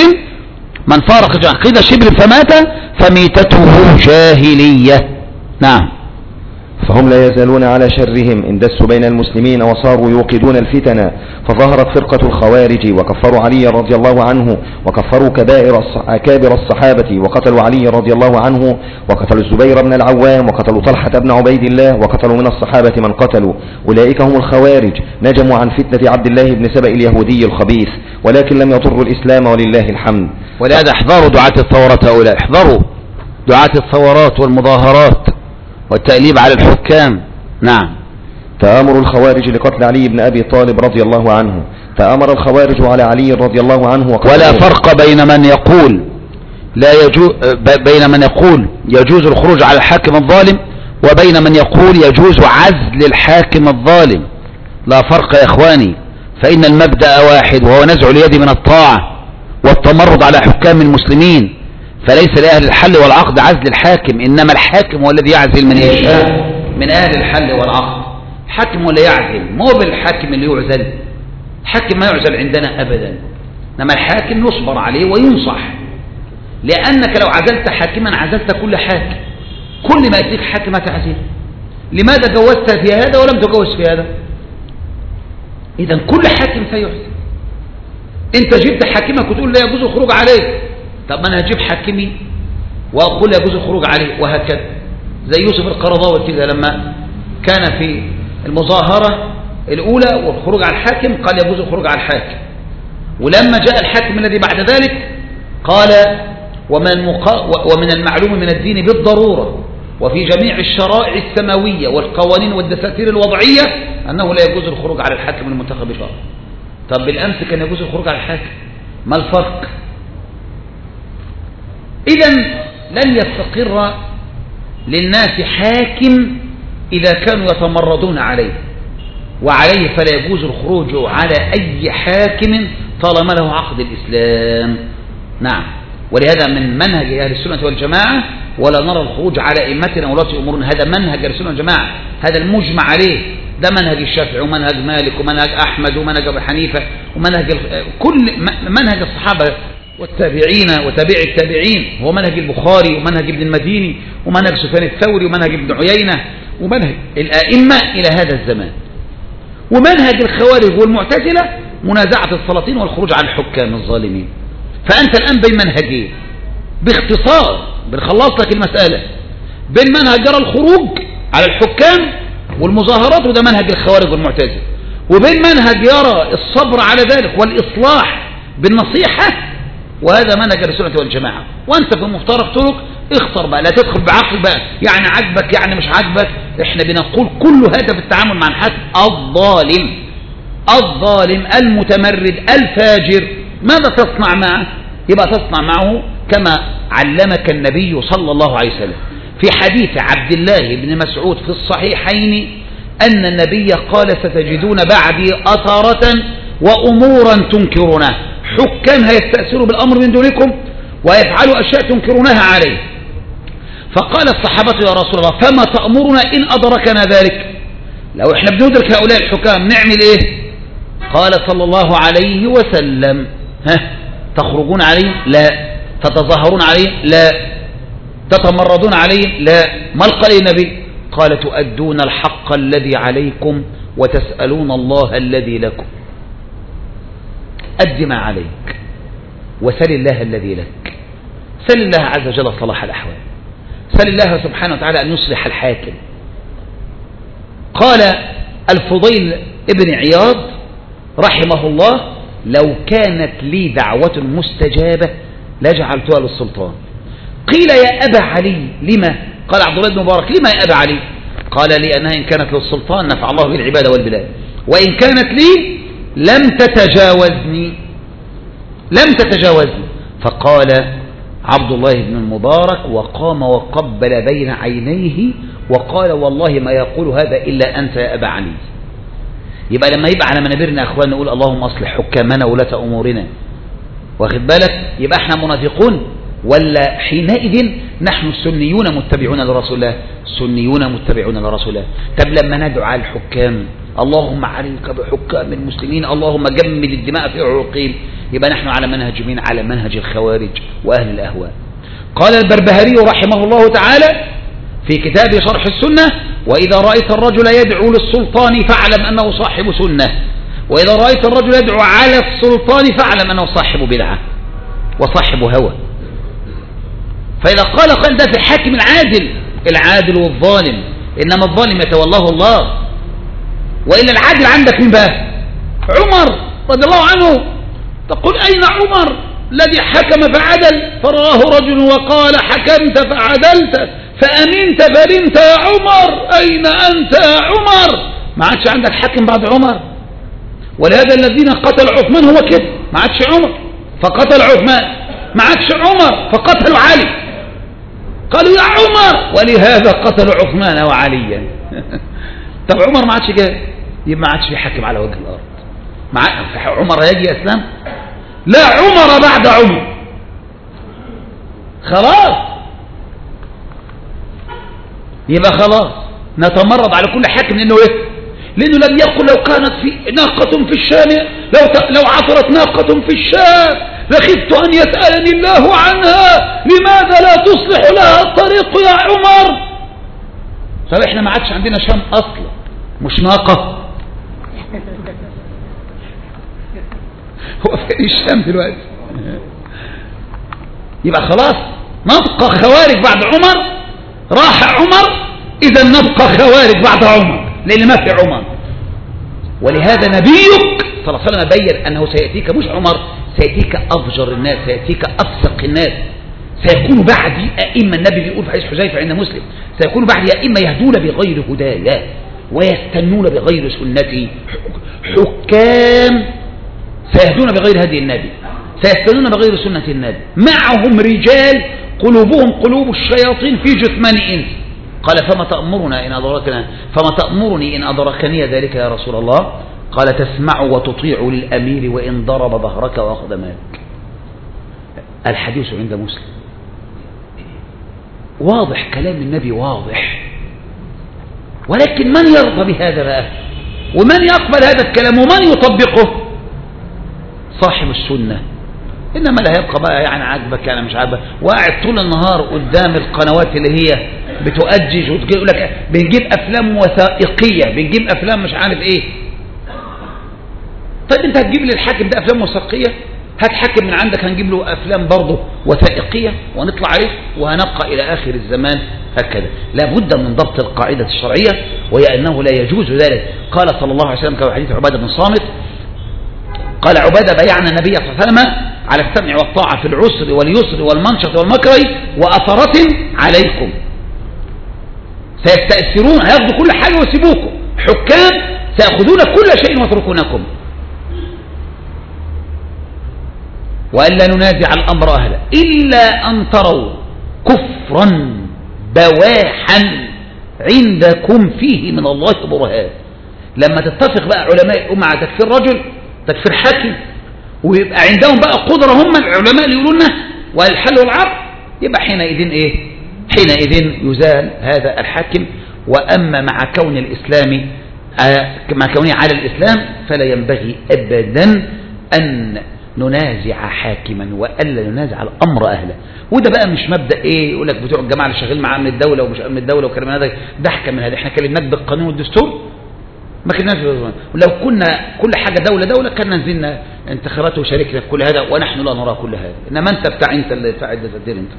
فمات فميتته جاهلية. نعم. فهم لا يزالون على شرهم إن دسوا بين المسلمين وصاروا يوقدون الفتن، فظهرت فرقة الخوارج وكفروا علي رضي الله عنه وكفروا أكابر الصحابة وقتلوا علي رضي الله عنه وقتلوا الزبير بن العوام وقتلوا طلحة بن عبيد الله وقتلوا من الصحابة من قتلوا. أولئك هم الخوارج، نجموا عن فتنة عبد الله بن سبأ اليهودي الخبيث ولكن لم يضروا الإسلام ولله الحمد. ولهذا احذروا دعاة الثورات هؤلاء، احذروا دعاة الثورات والمظاهرات والتأليب على الحكام. نعم. تآمر الخوارج لقتل علي بن أبي طالب رضي الله عنه. تآمر الخوارج على علي رضي الله عنه ولا فرق بين من يقول بين من يقول يجوز الخروج على الحاكم الظالم وبين من يقول يجوز عزل الحاكم الظالم. لا فرق يا إخواني، فإن المبدأ واحد وهو نزع اليد من الطاعة والتمرد على حكام المسلمين. فليس لأهل الحل والعقد عزل الحاكم، إنما الحاكم هو الذي يعزل من يشاء من أهل الحل والعقد. الحاكم ولا يعزل، مو بالحاكم اللي يعزل. الحاكم ما يعزل عندنا أبدا، إنما الحاكم يصبر عليه وينصح. لأنك لو عزلت حاكما عزلت كل حاكم، كل ما يأتيك حاكم تعزل. لماذا جوزت في هذا ولم تجوز في هذا؟ إذا كل حاكم سيعزل. أنت جبت حاكمك وتقول لا يجوز الخروج عليه، طب أنا هجيب حاكمي وأقول يجوز الخروج عليه، وهكذا. زي يوسف القرضاوي كده لما كان في المظاهرة الأولى والخروج على الحاكم قال يجوز الخروج على الحاكم، ولما جاء الحاكم الذي بعد ذلك قال ومن المعلوم من الدين بالضرورة وفي جميع الشرائع السماوية والقوانين والدساتير الوضعية أنه لا يجوز الخروج على الحاكم المنتخب شرعا. طب بالأمس كان يجوز الخروج على الحاكم، ما الفرق؟ إذن لن يستقر للناس حاكم إذا كانوا يتمردون عليه، وعليه فلا يجوز الخروج على أي حاكم طالما له عقد الإسلام. نعم. ولهذا من منهج أهل السنة والجماعة ولا نرى الخروج على أئمتنا ولاة أمورنا. هذا منهج أهل السنة والجماعة، هذا المجمع عليه. ده منهج الشافعي ومنهج مالك ومنهج أحمد ومنهج أبي حنيفة ومنهج كل منهج الصحابة والتابعين وتابع التابعين، هو منهج البخاري ومنهج ابن المديني ومنهج سفيان الثوري ومنهج ابن عيينة ومنهج الآئمة إلى هذا الزمان. ومنهج الخوارج والمعتزلة منازعة السلاطين والخروج على الحكام الظالمين. فأنت الآن بين منهجين باختصار، بنخلص لك المسألة، بين منهج يرى الخروج على الحكام والمظاهرات وده منهج الخوارج والمعتزلة، وبين منهج يرى الصبر على ذلك والإصلاح بالنصيحة، وهذا منهج السنة والجماعة. وأنت في مفترق طرق اختر بقى، لا تدخل بعقل بقى يعني عجبك يعني مش عجبك. احنا بنقول كل هذا في التعامل مع الحاكم الظالم المتمرد الفاجر. ماذا تصنع معه؟ يبقى تصنع معه كما علمك النبي صلى الله عليه وسلم في حديث عبد الله بن مسعود في الصحيحين أن النبي قال ستجدون بعدي أثرة وأمورا تنكرونها. حكام هيستأثروا بالأمر من دونكم ويفعلوا أشياء تنكرونها عليه. فقال الصحابة يا رسول الله فما تأمرنا إن أدركنا ذلك؟ لو احنا بندرك هؤلاء الحكام نعمل ايه؟ قال صلى الله عليه وسلم تخرجون عليه؟ لا. تتظاهرون عليه؟ لا. تتمردون عليه؟ لا. ما قال النبي؟ قال تؤدون الحق الذي عليكم وتسألون الله الذي لكم. أد ما عليك وسل الله الذي لك. سل الله عز وجل صلاح الأحوال، سل الله سبحانه وتعالى أن يصلح الحاكم. قال الفضيل ابن عياض رحمه الله: لو كانت لي دعوة مستجابة لجعلتها للسلطان. قيل: يا أبا علي لما؟ قال عبد الله بن مبارك: لما يا أبا علي؟ قال: لأنها إن كانت للسلطان نفع الله بالعباد والبلاد، وإن كانت لي لم تتجاوزني. فقال عبد الله بن المبارك وقام وقبل بين عينيه وقال: والله ما يقول هذا إلا أنت يا أبا علي. يبقى لما يبقى على منابرنا أخوان نقول: اللهم أصلح حكامنا ولاة أمورنا، واخد بالك؟ يبقى احنا منافقون ولا حينئذ نحن سنيون متبعون لرسول الله؟ سنيون متبعون لرسول الله. طب لما ندعو على الحكام: اللهم عليك بحكام المسلمين، اللهم جمد الدماء في عروقهم، يبقى نحن على منهج مين؟ على منهج الخوارج وأهل الأهواء. قال البربهاري رحمه الله تعالى في كتاب شرح السنة: وإذا رأيت الرجل يدعو للسلطان فاعلم أنه صاحب سنة، وإذا رأيت الرجل يدعو على السلطان فاعلم أنه صاحب بدعة وصاحب هوى. فإذا قال ده في الحاكم العادل والظالم، إنما الظالم يتولاه الله. وإلا العادل عندك من بقى؟ عمر رضي الله عنه. تقول: أين عمر الذي حكم فعدل؟ فرآه رجل وقال: حكمت فعدلت فأمنت فنمت يا عمر، أين أنت يا عمر؟ ما عادش عندك حاكم بعد عمر. ولهذا الذين قتلوا عثمان هو كده، ما عادش عمر فقتل عثمان، ما عادش عمر فقتلوا علي، قالوا يا عمر، ولهذا قتلوا عثمان وعليا. طب عمر ما عادش جاي، يبقى ما عادش في حاكم على وجه الأرض. عمر يجي أسلام؟ لا، عمر بعد عمر، خلاص. يبقى خلاص نتمرد على كل حاكم لأنه لم يقل لو كانت في ناقة في الشام، لو عثرت ناقة في الشام لخفت أن يسألني الله عنها، لماذا لا تصلح لها الطريق يا عمر؟ طب احنا ما عادش عندنا شام أصلا، مش ناقة. هو في الشام دلوقتي. يبقى خلاص نبقى خوارج بعد عمر. راح عمر، إذا نبقى خوارج بعد عمر، لأن ما في عمر. ولهذا نبيك صلى الله عليه وسلم بين أنه سيأتيك مش عمر، سيأتيك أفجر الناس، سيأتيك أفسق الناس، سيكون بعدي أئمة. النبي بيقول في حديث حذيفة عند مسلم: سيكون بعدي أئمة يهدون بغير هدايا ويستنون بغير سنتي، حكام سيهدون بغير هدي النبي، سيستنون بغير سنة النبي، معهم رجال قلوبهم قلوب الشياطين في جثمان إنس. قال: فما تأمرني إن أدركني ذلك يا رسول الله؟ قال: تسمع وتطيع للأمير وإن ضرب ظهرك وأخذ مالك. الحديث عند مسلم. واضح كلام النبي، واضح. ولكن من يرضى بهذا بقى؟ ومن يقبل هذا الكلام ومن يطبقه؟ صاحب السنة. إنما لا يبقى بقى يعني عاجبك أنا مش عاجبك، وقاعد طول النهار قدام القنوات اللي هي بتؤجج وتقول لك بنجيب أفلام وثائقية، بنجيب أفلام مش عارف إيه. طيب أنت هتجيب لي الحاكم ده أفلام وثائقية؟ هات حاكم من عندك هنجيب له أفلام برضه وثائقية ونطلع عليه وهنبقى إلى آخر الزمان هكذا. لابد من ضبط القاعدة الشرعية، وهي أنه لا يجوز ذلك. قال صلى الله عليه وسلم كما حديث عبادة بن صامت، قال عبادة: بايعنا النبي صلى الله عليه وسلم على السمع والطاعة في العسر واليسر والمنشط والمكره وأثرة عليكم. سيستأثرون، هياخدوا كل حاجة ويسيبوكم. حكام سيأخذون كل شيء ويتركونكم. وألا ننازع الأمر أهله إلا أن تروا كفرا بواحا عندكم فيه من الله برهان. لما تتفق بقى علماء الأمة على تكفير رجل، تكفير حاكم، ويبقى عندهم بقى قدرة هم العلماء اللي يقولون والحل والعقد، يبقى حينئذ ايه؟ حينئذ يزال هذا الحاكم. وأما مع كون الإسلام مع كونه على الإسلام فلا ينبغي أبدا أن ننازع حاكما وألا ننازع الأمر أهله. وده بقى مش مبدأ ايه يقول لك بتوع الجماعة اللي شغالين مع أمن الدولة ومش أمن الدولة وكلام هذا، ده حكم من هذا. احنا كلمناك بالقانون والدستور، ما كناش. ولو كنا كل حاجة دولة كنا نزلنا انتخابات وشاركنا في كل هذا، ونحن لا نرى كل هذا. إنما أنت انت اللي بتاع الدستور أنت.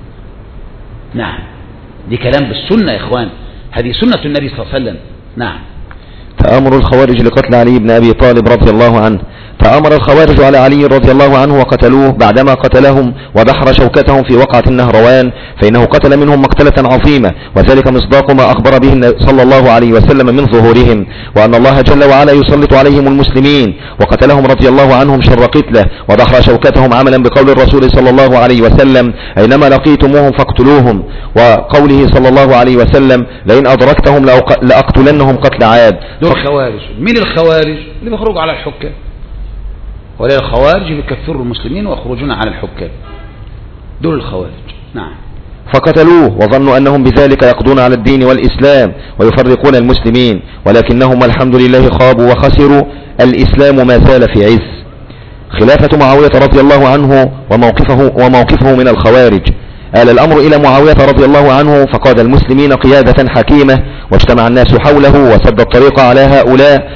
نعم، دي كلام بالسنة يا إخوان، هذه سنة النبي صلى الله عليه وسلم. نعم. تآمر الخوارج لقتل علي بن أبي طالب رضي الله عنه. تآمر الخوارج على علي رضي الله عنه وقتلوه بعدما قتلهم ودحر شوكتهم في وقعة النهروان، فإنه قتل منهم مقتلة عظيمة، وذلك مصداق ما أخبر به صلى الله عليه وسلم من ظهورهم، وأن الله جل وعلا يسلط عليهم المسلمين، وقتلهم رضي الله عنهم شر قتله ودحر شوكتهم عملا بقول الرسول صلى الله عليه وسلم: أينما لقيتموهم فاقتلوهم، وقوله صلى الله عليه وسلم: لئن أدركتهم لأقتلنهم قتل عاد. دول الخوارج. مين الخوارج؟ اللي بيخرجوا على الحكام، ولا الخوارج اللي يكفروا المسلمين ويخرجون على الحكام، دول الخوارج. نعم. فقتلوه وظنوا أنهم بذلك يقضون على الدين والإسلام ويفرقون المسلمين، ولكنهم الحمد لله خابوا وخسروا. الإسلام ما زال في عز. خلافة معاوية رضي الله عنه وموقفه من الخوارج. آل الأمر إلى معاوية رضي الله عنه فقاد المسلمين قيادة حكيمة، واجتمع الناس حوله وسد الطريق على هؤلاء،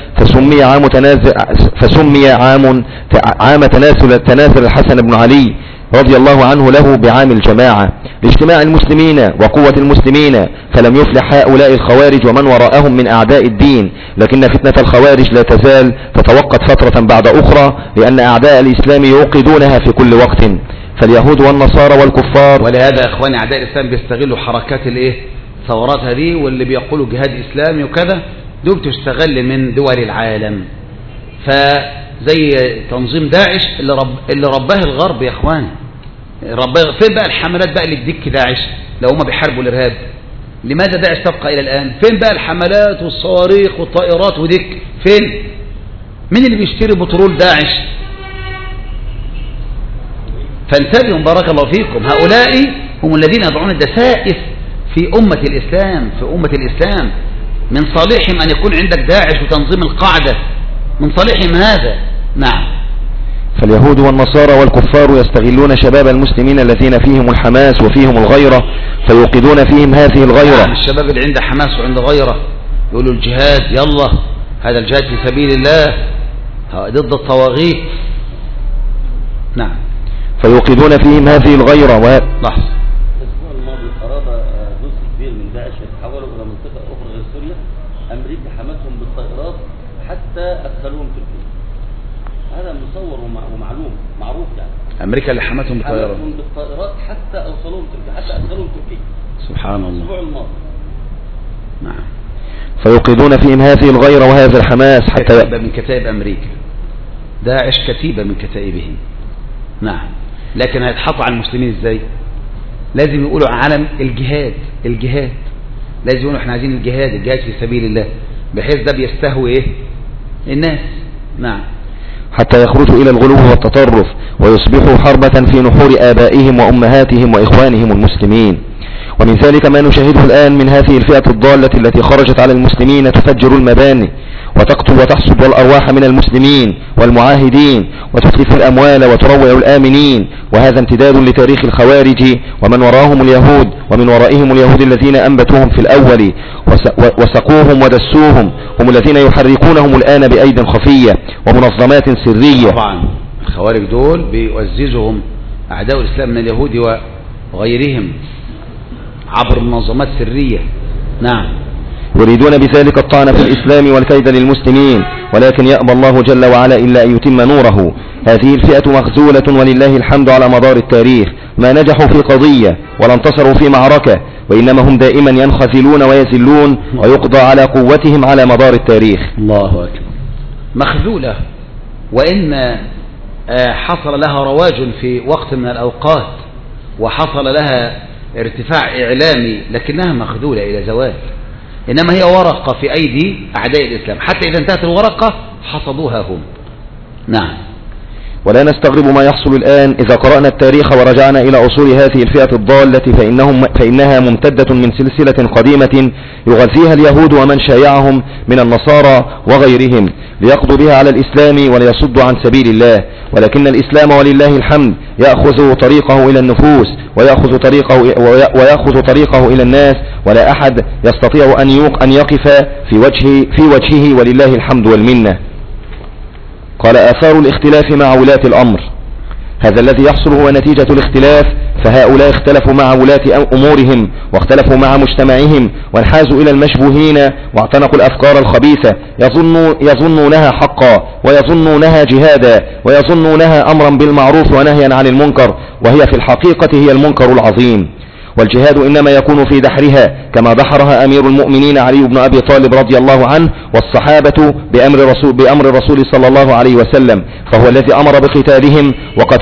فسمي عام تنازل الحسن بن علي رضي الله عنه له بعام الجماعة لاجتماع المسلمين وقوة المسلمين، فلم يفلح هؤلاء الخوارج ومن وراءهم من أعداء الدين، لكن فتنة الخوارج لا تزال تتوقد فترة بعد أخرى، لأن أعداء الإسلام يوقدونها في كل وقت، فاليهود والنصارى والكفار. ولهذا يا إخواني أعداء الإسلام بيستغلوا حركات ثورات هذه، واللي بيقولوا جهاد إسلامي وكذا، دول بتستغل من دول العالم. فزي تنظيم داعش اللي رباه الغرب يا إخواني، فين بقى الحملات بقى اللي تدك داعش لو هم بيحاربوا الإرهاب؟ لماذا داعش تبقى إلى الآن؟ فين بقى الحملات والصواريخ والطائرات ودك؟ فين؟ مين اللي بيشتري بترول داعش؟ فانتبهوا بارك الله فيكم، هؤلاء هم الذين يضعون الدسائس في أمة الإسلام. من صالحهم أن يكون عندك داعش وتنظيم القاعدة، من صالحهم هذا. نعم. فاليهود والنصارى والكفار يستغلون شباب المسلمين الذين فيهم الحماس وفيهم الغيرة، فيوقدون فيهم هذه الغيرة. الشباب اللي عنده حماس وعنده غيرة يقولوا الجهاد، يلا هذا الجهاد في سبيل الله ضد الطواغيت. نعم. فيوقدون فيهم هذه الغيرة. لحظة. الأسبوع الماضي أراد جزء كبير من داعش يتحولوا إلى منطقة أخرى غير سوريا، أمريكا حمتهم بالطائرات حتى أدخلوهم تركيا. هذا مصور ومعلوم معروف يعني. أمريكا اللي حمتهم بالطائرات حتى أوصلوهم تركيا، حتى أدخلوهم تركيا. سبحان الله. الأسبوع الماضي. نعم. فيوقدون فيهم هذه الغيرة وهذا الحماس حتى كتيبة من كتائب أمريكا. داعش كتيبة من كتائبهم. نعم. لكن هيتحط على المسلمين ازاي؟ لازم يقولوا علم الجهاد، لازم يقولوا احنا عايزين الجهاد في سبيل الله، بحيث ده بيستهوي الناس. نعم. حتى يخرجوا إلى الغلو والتطرف ويصبحوا حربة في نحور آبائهم وأمهاتهم وإخوانهم المسلمين. ومن ذلك ما نشاهده الآن من هذه الفئة الضالة التي خرجت على المسلمين تفجر المباني وتقتل وتحصد الأرواح من المسلمين والمعاهدين وتتلف الأموال وتروع الآمنين، وهذا امتداد لتاريخ الخوارج ومن وراهم اليهود ومن ورائهم اليهود الذين أنبتوهم في الأول وسقوهم ودسوهم، هم الذين يحركونهم الآن بأيد خفية ومنظمات سرية. طبعا الخوارج دول بيعززهم أعداء الإسلام من اليهود وغيرهم عبر منظمات سرية. نعم. يريدون بذلك الطعن في الإسلام والكيد للمسلمين، ولكن يأبى الله جل وعلا إلا أن يتم نوره. هذه الفئة مخزولة ولله الحمد على مدار التاريخ، ما نجحوا في قضية ولا انتصروا في معركة، وإنما هم دائما ينخذلون ويذلون ويقضى على قوتهم على مدار التاريخ. الله أكبر. مخذولة، وإن حصل لها رواج في وقت من الأوقات وحصل لها ارتفاع إعلامي، لكنها مخذولة إلى زوال. إنما هي ورقة في أيدي أعداء الإسلام، حتى إذا انتهت الورقة حصدوها هم. نعم. ولا نستغرب ما يحصل الآن إذا قرأنا التاريخ ورجعنا إلى أصول هذه الفئة الضالة، فإنها ممتدة من سلسلة قديمة يغذيها اليهود ومن شايعهم من النصارى وغيرهم ليقضوا بها على الإسلام وليصدوا عن سبيل الله. ولكن الإسلام ولله الحمد يأخذ طريقه إلى النفوس ويأخذ طريقه إلى الناس، ولا أحد يستطيع أن يقف في وجهه ولله الحمد والمنة. قال: آثار الاختلاف مع ولاة الأمر. هذا الذي يحصل هو نتيجة الاختلاف فهؤلاء اختلفوا مع ولاة أمورهم واختلفوا مع مجتمعهم وانحازوا إلى المشبوهين واعتنقوا الأفكار الخبيثة يظنونها حقا ويظنونها جهادا ويظنونها أمرا بالمعروف ونهيا عن المنكر، وهي في الحقيقة هي المنكر العظيم. والجهاد إنما يكون في دحرها كما دحرها أمير المؤمنين علي بن أبي طالب رضي الله عنه والصحابة بأمر الرسول صلى الله عليه وسلم، فهو الذي أمر بقتالهم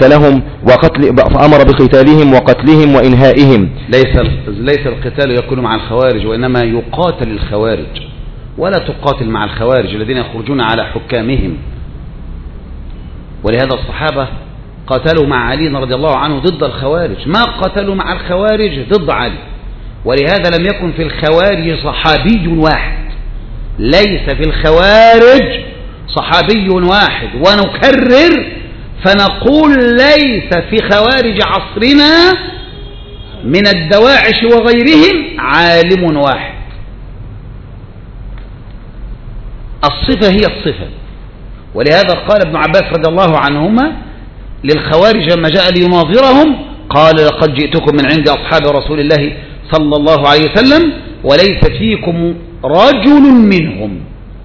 وقتلهم وإنهائهم. ليس القتال يكون مع الخوارج، وإنما يقاتل الخوارج، ولا تقاتل مع الخوارج الذين يخرجون على حكامهم. ولهذا الصحابة قاتلوا مع علي رضي الله عنه ضد الخوارج، ما قاتلوا مع الخوارج ضد علي. ولهذا لم يكن في الخوارج صحابي واحد، ليس في الخوارج صحابي واحد. ونكرر فنقول ليس في خوارج عصرنا من الدواعش وغيرهم عالم واحد. الصفة هي الصفة. ولهذا قال ابن عباس رضي الله عنهما للخوارج لما جاء ليناظرهم قال: لقد جئتكم من عند أصحاب رسول الله صلى الله عليه وسلم وليس فيكم رجل منهم.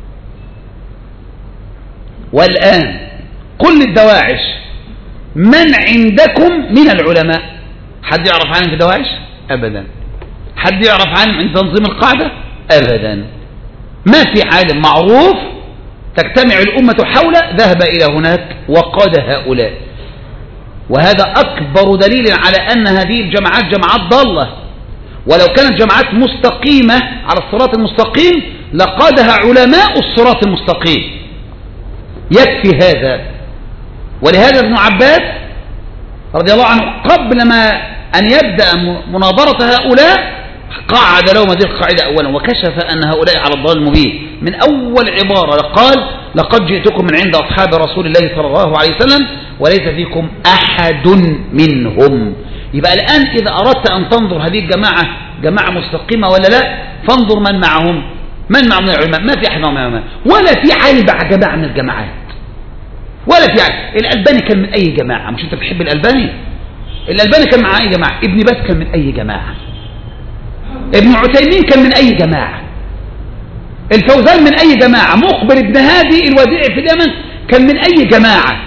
والآن قل للدواعش: من عندكم من العلماء؟ حد يعرف عنهم في الدواعش؟ أبدا. حد يعرف عنهم عند تنظيم القاعدة؟ أبدا. ما في عالم معروف تجتمع الأمة حوله ذهب إلى هناك وقاد هؤلاء. وهذا أكبر دليل على أن هذه الجماعات جماعات ضالة، ولو كانت جماعات مستقيمة على الصراط المستقيم لقادها علماء الصراط المستقيم. يكفي هذا. ولهذا ابن عباس رضي الله عنه قبل ما أن يبدأ مناظرة هؤلاء قاعد لهم هذه القاعدة أولا، وكشف أن هؤلاء على الضلال المبين من أول عبارة. قال: لقد جئتكم من عند أصحاب رسول الله صلى الله عليه وسلم وليس فيكم أحد منهم. يبقى الآن إذا أردت أن تنظر هذه الجماعة جماعة مستقيمة ولا لا، فانظر من معهم. من معهم من العلماء؟ ما في أحد معهم، ولا في عالم مع جماعة من الجماعات، ولا في عالم. الألباني كان من أي جماعة؟ مش أنت بتحب الألباني؟ الألباني كان مع أي جماعة؟ ابن باز كان من أي جماعة؟ ابن عثيمين كان من أي جماعة؟ الفوزان من أي جماعة؟ مقبل ابن هادي الوديع في اليمن كان من أي جماعة؟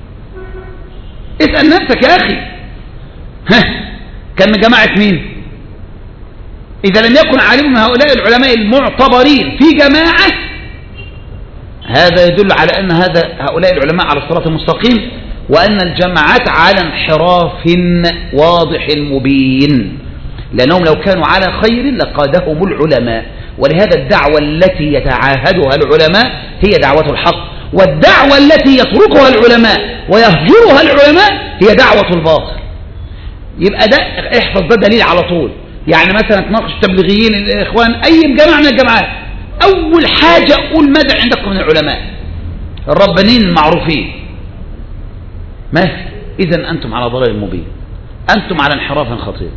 اسأل نفسك يا أخي. كان من جماعة مين؟ إذا لم يكن عالم من هؤلاء العلماء المعتبرين في جماعة، هذا يدل على أن هؤلاء العلماء على الصراط المستقيم، وأن الجماعات على انحراف واضح مبين، لأنهم لو كانوا على خير لقادهم العلماء. ولهذا الدعوة التي يتعاهدها العلماء هي دعوة الحق، والدعوة التي يتركها العلماء ويهجرها العلماء هي دعوة الباطل. يبقى ده احفظ ده دليل على طول. يعني مثلا تناقش التبليغيين الإخوان أي جماعة من الجماعات، أول حاجة قول ماذا عندكم من العلماء الربانيين المعروفين؟ ما في. إذن أنتم على ضلال مبين، أنتم على انحراف خطير.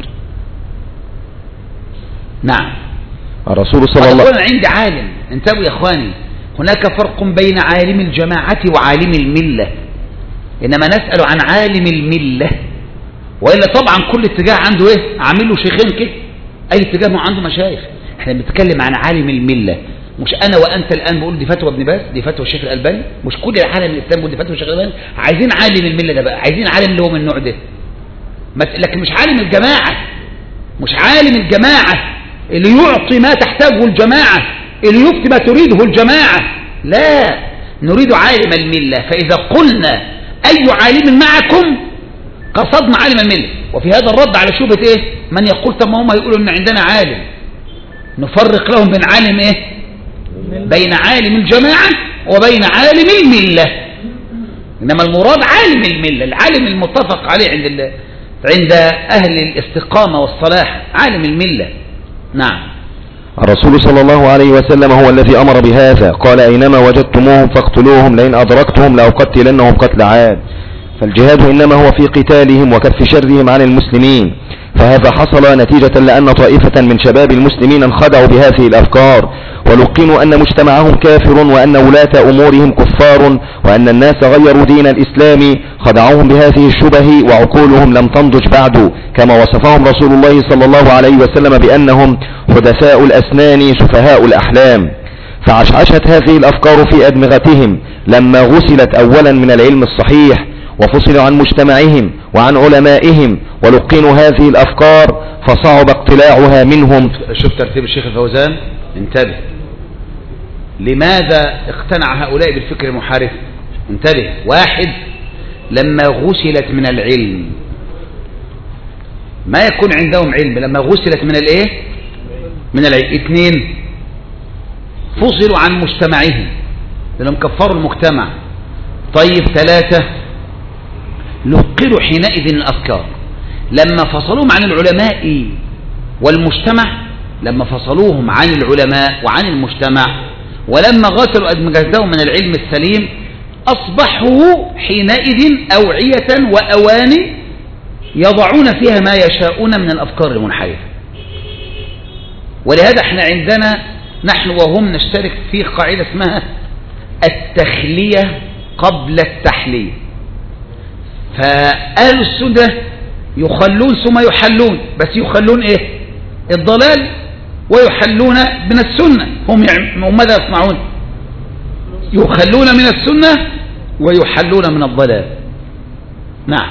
نعم. الرسول صلى الله عليه وسلم عندي عالم. انتبهوا يا إخواني، هناك فرق بين عالم الجماعة وعالم الملة. إنما نسأل عن عالم الملة، وإلا طبعا كل اتجاه عنده إيه؟ عامل له شيخين كده، أي اتجاه ما عنده مشايخ. احنا بنتكلم عن عالم الملة. مش أنا وأنت الآن بقول دي فتوى ابن باز، دي فتوى الشيخ الألباني، مش كل العالم الإسلام بيقول دي فتوى الشيخ الألباني. عايزين عالم الملة ده بقى، عايزين عالم اللي هو من النوع ده، لكن مش عالم الجماعة، مش عالم الجماعة اللي يعطي ما تحتاجه الجماعة، اللي يفتي ما تريده الجماعة. لا، نريد عالم الملة. فإذا قلنا أي عالم معكم قصدنا عالم الملة. وفي هذا الرد على شبهة إيه؟ من يقول طب ما هم يقولوا إن عندنا عالم، نفرق لهم بين عالم إيه؟ بين عالم الجماعة وبين عالم الملة. إنما المراد عالم الملة، العالم المتفق عليه عند أهل الاستقامة والصلاح، عالم الملة. نعم. الرسول صلى الله عليه وسلم هو الذي أمر بهذا، قال: أينما وجدتموهم فاقتلوهم لئن أدركتهم لأقتلنهم قتل عاد. فالجهاد إنما هو في قتالهم وكف شرهم عن المسلمين. فهذا حصل نتيجة لأن طائفة من شباب المسلمين انخدعوا بهذه الأفكار ولقنوا أن مجتمعهم كافر وأن ولاة أمورهم كفار وأن الناس غيروا دين الإسلام. خدعوهم بهذه الشبه وعقولهم لم تنضج بعد، كما وصفهم رسول الله صلى الله عليه وسلم بأنهم حدثاء الأسنان سفهاء الأحلام. فعشعشت هذه الأفكار في أدمغتهم لما غسلت أولا من العلم الصحيح وفصلوا عن مجتمعهم وعن علمائهم ولقنوا هذه الأفكار فصعب اقتلاعها منهم. شوف ترتيب الشيخ الفوزان، انتبه لماذا اقتنع هؤلاء بالفكر المحارف. انتبه، واحد، لما غسلت من العلم، ما يكون عندهم علم لما غسلت من الايه، من العلم. اثنين، فصلوا عن مجتمعهم لأنهم كفروا المجتمع. طيب، ثلاثة، نقلوا حينئذ الأفكار لما فصلوهم عن العلماء والمجتمع، لما فصلوهم عن العلماء وعن المجتمع ولما غسلوا أدمغتهم من العلم السليم أصبحوا حينئذ أوعية وأواني يضعون فيها ما يشاءون من الأفكار المنحرفة. ولهذا احنا عندنا نحن وهم نشترك في قاعدة اسمها التخلية قبل التحلية. فأهل السنة يخلون ثم يحلون، بس يخلون ايه؟ الضلال، ويحلون من السنة. هم ماذا يصنعون؟ يخلون من السنة ويحلون من الضلال. نعم.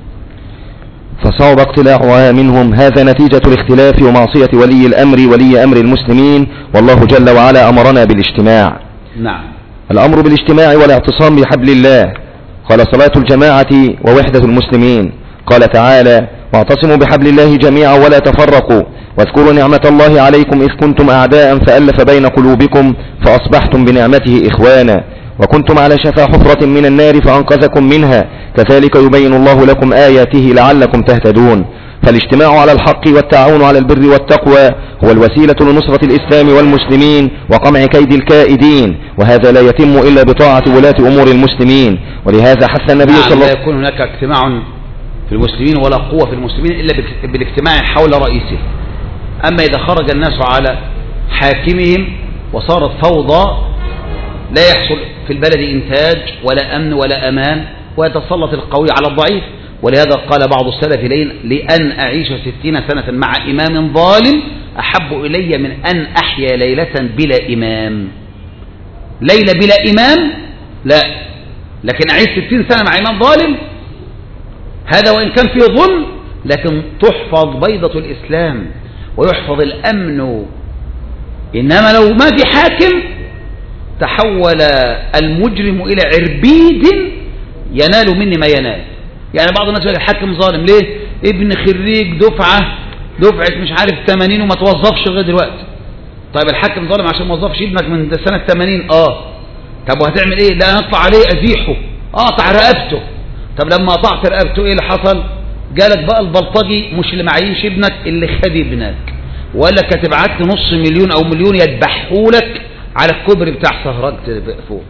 فصعب اقتلاعها منهم، هذا نتيجة الاختلاف ومعصية ولي أمر المسلمين، والله جل وعلا أمرنا بالاجتماع. نعم. الأمر بالاجتماع والاعتصام بحبل الله. قال صلاة الجماعة ووحدة المسلمين. قال تعالى: واعتصموا بحبل الله جميعا ولا تفرقوا واذكروا نعمة الله عليكم إذ كنتم أعداء فألف بين قلوبكم فأصبحتم بنعمته إخوانا وكنتم على شفا حفرة من النار فأنقذكم منها كذلك يبين الله لكم آياته لعلكم تهتدون. فالاجتماع على الحق والتعاون على البر والتقوى هو الوسيلة لنصرة الإسلام والمسلمين وقمع كيد الكائدين، وهذا لا يتم إلا بطاعة ولاة أمور المسلمين. ولهذا حث النبي صلى الله عليه وسلم. لا يكون هناك اجتماع في المسلمين ولا قوة في المسلمين إلا بالاجتماع حول رئيسه. أما إذا خرج الناس على حاكمهم وصارت فوضى لا يحصل في البلد إنتاج ولا أمن ولا أمان، ويتسلط القوي على الضعيف. ولهذا قال بعض السلف: لأن أعيش 60 سنة مع إمام ظالم أحب إلي من أن أحيا ليلة بلا إمام. ليلة بلا إمام لا، لكن أعيش 60 سنة مع إمام ظالم، هذا وإن كان فيه ظلم لكن تحفظ بيضة الإسلام ويحفظ الأمن. إنما لو ما في حاكم تحول المجرم إلى عربيد ينال مني ما ينال. يعني بعض الناس يقول الحاكم ظالم ليه؟ ابن خريج دفعة مش عارف 80 وما توظفش لغاية دلوقتي. طيب الحاكم ظالم عشان ما وظفش ابنك من سنة 80. طب وهتعمل ايه؟ لا نطلع عليه ازيحه، اقطع رقبته. طب لما قطعت رقبته ايه اللي حصل؟ جالك بقى البلطجي مش اللي معينش ابنك، اللي خد ابنك، وقال لك هتبعت له نص مليون او مليون يذبحهولك على الكوبري بتاع سهرج فوق.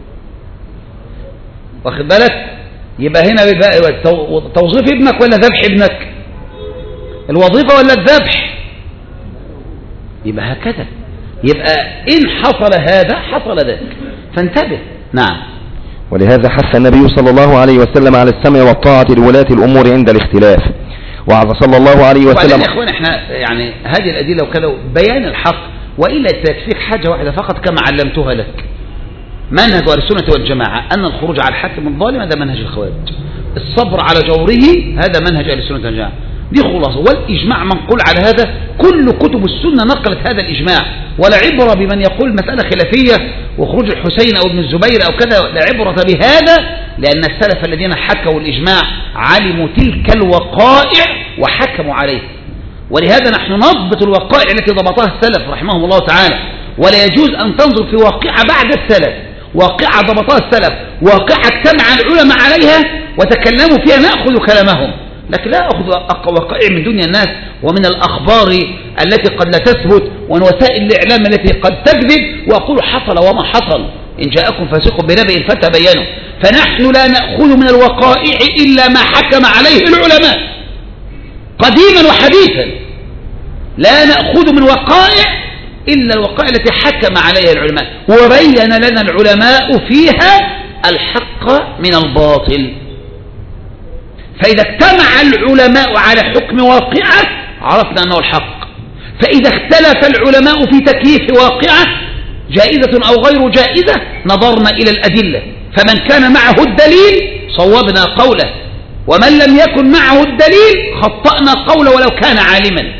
واخد بالك؟ يبقى هنا بقى توظيف ابنك ولا ذبح ابنك؟ الوظيفة ولا الذبح؟ يبقى هكذا. يبقى إن حصل هذا حصل ذاك، فانتبه. نعم. ولهذا حث النبي صلى الله عليه وسلم على السمع والطاعة لولاة الأمور عند الاختلاف. وعظ صلى الله عليه وسلم. يا إخوان احنا يعني هذه الأدلة وكذا بيان الحق، وإلا تكفيك حاجة واحدة فقط كما علمتها لك. منهج أهل السنة والجماعة أن الخروج على الحاكم الظالم هذا منهج الخوارج، الصبر على جوره هذا منهج أهل السنة والجماعة. دي خلاصة، والإجماع منقول على هذا. كل كتب السنة نقلت هذا الإجماع، ولا عبرة بمن يقول مسألة خلافية وخروج الحسين أو ابن الزبير أو كذا، لا عبرة بهذا، لأن السلف الذين حكوا الإجماع علموا تلك الوقائع وحكموا عليها. ولهذا نحن نضبط الوقائع التي ضبطها السلف رحمهم الله تعالى، ولا يجوز أن تنظر في واقعة بعد السلف، واقعة ضبطها السلف، واقعة اجتمع العلماء عليها وتكلموا فيها نأخذ كلامهم، لكن لا أخذ وقائع من دنيا الناس ومن الأخبار التي قد لا تثبت ومن وسائل الإعلام التي قد تكذب، وأقول حصل وما حصل، إن جاءكم فاسق بنبأ فتبينوا. فنحن لا نأخذ من الوقائع إلا ما حكم عليه العلماء، قديما وحديثا لا نأخذ من وقائع إلا الوقائع التي حكم عليها العلماء وبين لنا العلماء فيها الحق من الباطل. فإذا اجتمع العلماء على حكم واقعة عرفنا أنه الحق، فإذا اختلف العلماء في تكييف واقعة جائزة أو غير جائزة نظرنا إلى الأدلة، فمن كان معه الدليل صوبنا قوله، ومن لم يكن معه الدليل خطأنا قوله ولو كان عالما.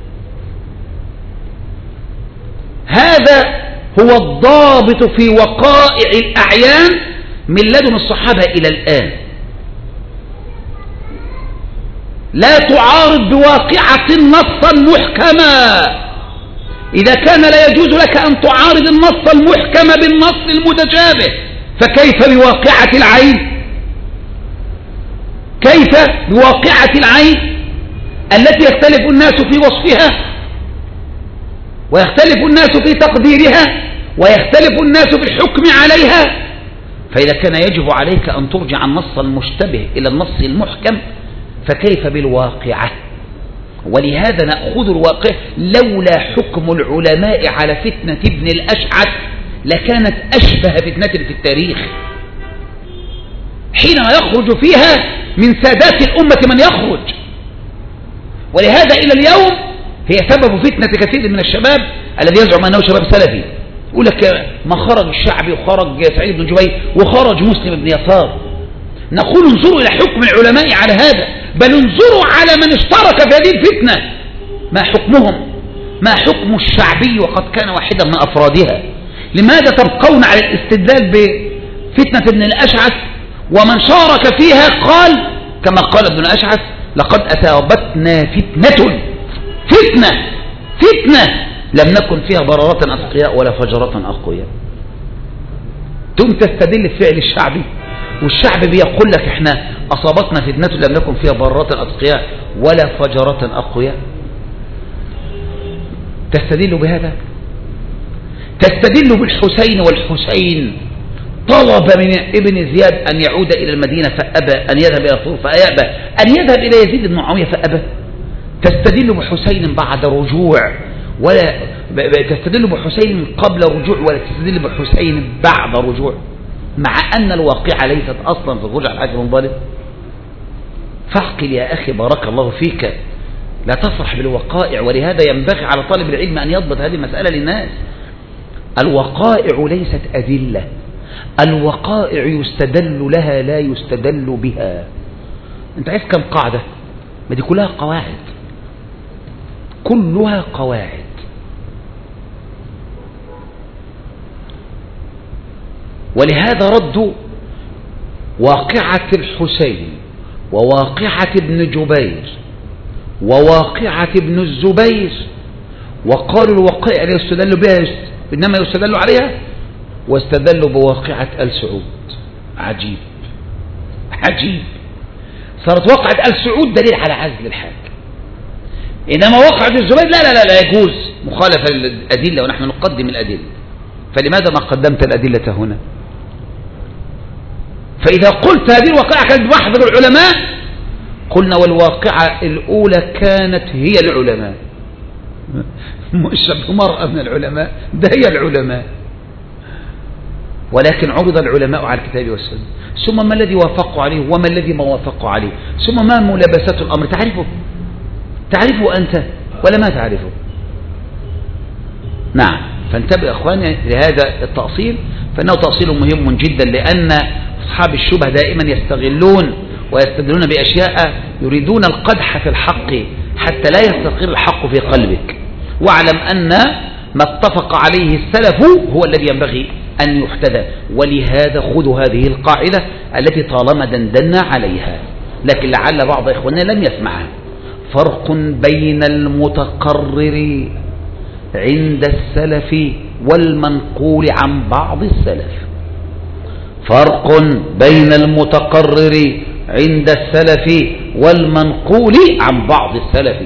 هذا هو الضابط في وقائع الأعيان من لدن الصحابة إلى الآن. لا تعارض بواقعة نصا محكما. إذا كان لا يجوز لك أن تعارض النص المحكم بالنص المتشابه فكيف بواقعة العين؟ كيف بواقعة العين التي يختلف الناس في وصفها ويختلف الناس في تقديرها ويختلف الناس في الحكم عليها؟ فإذا كان يجب عليك أن ترجع النص المشتبه إلى النص المحكم فكيف بالواقعة؟ ولهذا نأخذ الواقع. لولا حكم العلماء على فتنة ابن الأشعث لكانت أشبه فتنة في التاريخ، حينما يخرج فيها من سادات الأمة من يخرج. ولهذا إلى اليوم هي سبب فتنة كثير من الشباب الذي يزعم أنه شباب سلفي، يقول لك ما خرج الشعبي وخرج سعيد بن جبير وخرج مسلم بن يسار. نقول انظروا إلى حكم العلماء على هذا، بل انظروا على من اشترك في هذه الفتنة ما حكمهم، ما حكم الشعبي وقد كان واحدا من أفرادها. لماذا تبقون على الاستدلال بفتنة ابن الأشعث ومن شارك فيها قال كما قال ابن الأشعث لقد أصابتنا فتنة لم نكن فيها ضررة أتقياء ولا فجرة أقوياء. ثم تستدل بفعل الشعبي والشعب بيقول لك احنا أصابتنا فتنة لم نكن فيها ضررة أتقياء ولا فجرة أقوياء. تستدل بهذا؟ تستدل بالحسين، والحسين طلب من ابن زياد أن يعود إلى المدينة فأبى، أن يذهب إلى طور فأبى، أن يذهب إلى يزيد بن معاوية فأبى. تستدل بحسين بعد رجوع ولا تستدل بحسين قبل رجوع ولا تستدل بحسين بعد رجوع، مع أن الواقعة ليست أصلا في الرجوع الحاكم الظالم. فاعقل يا أخي بارك الله فيك، لا تفرح بالوقائع. ولهذا ينبغي على طالب العلم أن يضبط هذه المسألة للناس. الوقائع ليست أدلة، الوقائع يستدل لها لا يستدل بها. أنت عايز كم قاعدة؟ ما دي كلها قواعد، كلها قواعد. ولهذا ردوا واقعة الحسين وواقعة ابن جبير وواقعة ابن الزبير وقالوا الوقائع لا يستدل بها إنما يستدل عليها، واستدلوا بواقعة آل سعود. عجيب عجيب، صارت واقعة آل سعود دليل على عزل الحاكم، إنما واقعة الزبير لا لا لا, لا يجوز مخالفة للأدلة ونحن نقدم الأدلة. فلماذا ما قدمت الأدلة هنا؟ فإذا قلت هذه الواقعة كانت بمحضر العلماء قلنا والواقعة الأولى كانت هي العلماء، مش مرأة من العلماء، ده هي العلماء. ولكن عرض العلماء على الكتاب والسنة، ثم ما الذي وافقوا عليه وما الذي ما وافقوا عليه، ثم ما ملابسات الأمر. تعرفه أنت ولا ما تعرفه؟ نعم. فانتبه أخواني لهذا التأصيل، فإنه تأصيل مهم جدا، لأن أصحاب الشبه دائما يستغلون ويستدلون بأشياء يريدون القدح في الحق حتى لا يستقر الحق في قلبك. واعلم أن ما اتفق عليه السلف هو الذي ينبغي أن يحتذى. ولهذا خذوا هذه القاعدة التي طالما دندنا عليها، لكن لعل بعض إخواننا لم يسمعها. فرق بين المتقرر عند السلف والمنقول عن بعض السلف. فرق بين المتقرر عند السلف والمنقول عن بعض السلف.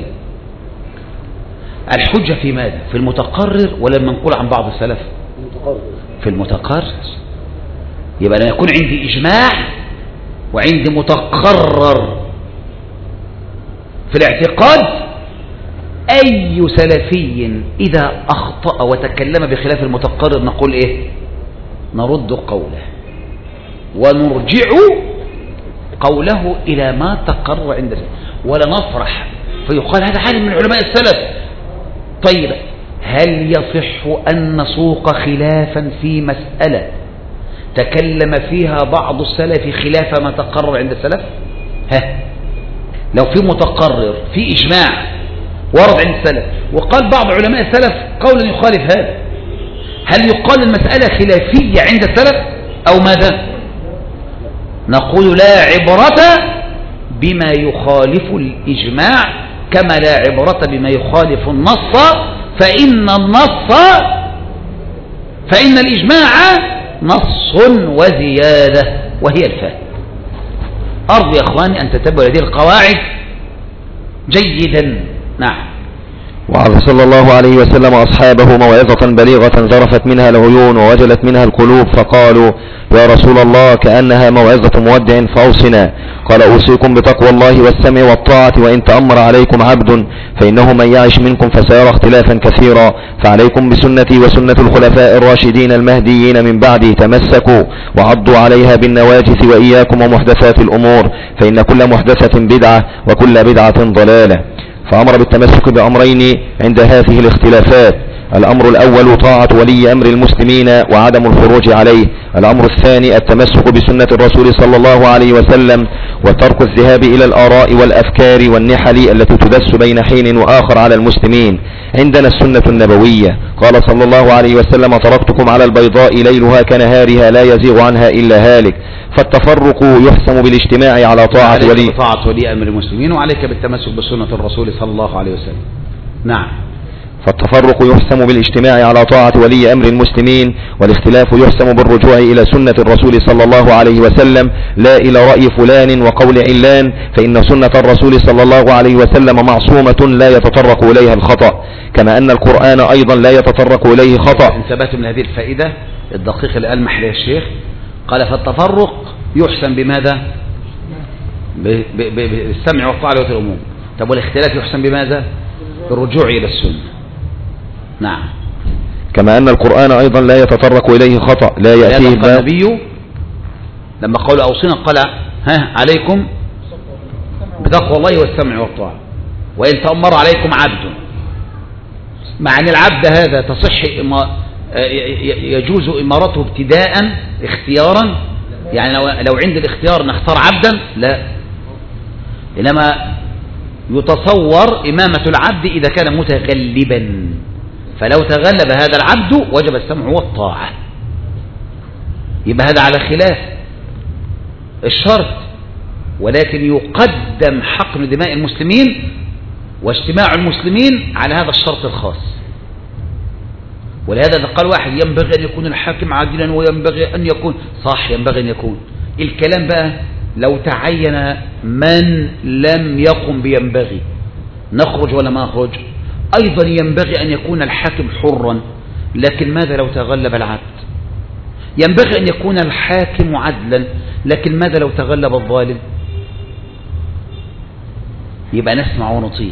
الحجة في ماذا؟ في المتقرر ولا المنقول عن بعض السلف؟ في المتقرر. يبقى لما يكون عندي إجماع وعندي متقرر في الاعتقاد أي سلفي إذا أخطأ وتكلم بخلاف المتقرر نقول إيه؟ نرد قوله ونرجع قوله إلى ما تقرر عند السلف، ولا نفرح فيقال هذا عالم من علماء السلف. طيب هل يصح أن نسوق خلافا في مسألة تكلم فيها بعض السلف خلاف ما تقرر عند السلف؟ لو في متقرر في إجماع ورد عند السلف وقال بعض علماء السلف قولا يخالف هذا، هل يقال المسألة خلافية عند السلف أو ماذا؟ نقول لا عبرة بما يخالف الإجماع كما لا عبرة بما يخالف النص، فإن الإجماع نص وزيادة وهي الفهم. أرجو يا أخواني أن تتبعوا هذه القواعد جيدا. نعم. وعظ صلى الله عليه وسلم أصحابه موعظة بليغة ذرفت منها العيون ووجلت منها القلوب، فقالوا يا رسول الله كأنها موعظة مودع فأوصنا. قال أوصيكم بتقوى الله والسمع والطاعة وإن تأمر عليكم عبد، فإنه من يعش منكم فسيرى اختلافا كثيرا، فعليكم بسنتي وسنة الخلفاء الراشدين المهديين من بعدي، تمسكوا وعضوا عليها بالنواجذ، وإياكم ومحدثات الأمور، فإن كل محدثة بدعة وكل بدعة ضلالة. فأمر بالتمسك بأمرين عند هذه الاختلافات: الأمر الأول طاعة ولي أمر المسلمين وعدم الخروج عليه. الأمر الثاني التمسك بسنة الرسول صلى الله عليه وسلم وترك الذهاب إلى الآراء والأفكار والنحل التي تدس بين حين وآخر على المسلمين. عندنا السنة النبوية، قال صلى الله عليه وسلم تركتكم على البيضاء ليلها كنهارها لا يزيغ عنها إلا هالك. فالتفرق يحسم بالاجتماع على طاعة ولي أمر المسلمين، وعليك بالتمسك بسنة الرسول صلى الله عليه وسلم. نعم. فالتفرق يحسم بالاجتماع على طاعة ولي أمر المسلمين، والاختلاف يحسم بالرجوع إلى سنة الرسول صلى الله عليه وسلم لا إلى رأي فلان وقول علان، فإن سنة الرسول صلى الله عليه وسلم معصومة لا يتطرق إليها الخطأ، كما أن القرآن أيضا لا يتطرق إليه خطأ. انتبهت من هذه الفائدة الدقيقة اللي ألمح لها الشيخ، قال فالتفرق يحسم بماذا؟ بالسمع والطاعة والعموم. طب والاختلاف يحسم بماذا؟ بالرجوع إلى السنة. نعم. كما أن القرآن أيضا لا يتطرق إليه خطأ، لا يأتيه النبي لما قالوا أوصينا قال عليكم بتقوى الله والسمع والطاعة وإن تأمر عليكم عبد، مع أن العبد هذا تصح يجوز إمارته ابتداء اختيارا، يعني لو عند الاختيار نختار عبدا، لا، إنما يتصور إمامة العبد إذا كان متغلبا، فلو تغلب هذا العبد وجب السمع والطاعة. يبقى هذا على خلاف الشرط، ولكن يقدم حقن دماء المسلمين واجتماع المسلمين على هذا الشرط الخاص. ولهذا قال واحد ينبغي أن يكون الحاكم عادلا وينبغي أن يكون صح، ينبغي أن يكون. الكلام بقى لو تعين من لم يقم بينبغي نخرج ولا ما نخرج؟ أيضا ينبغي أن يكون الحاكم حرا، لكن ماذا لو تغلب العبد؟ ينبغي أن يكون الحاكم عدلا، لكن ماذا لو تغلب الظالم؟ يبقى نسمع ونطيع،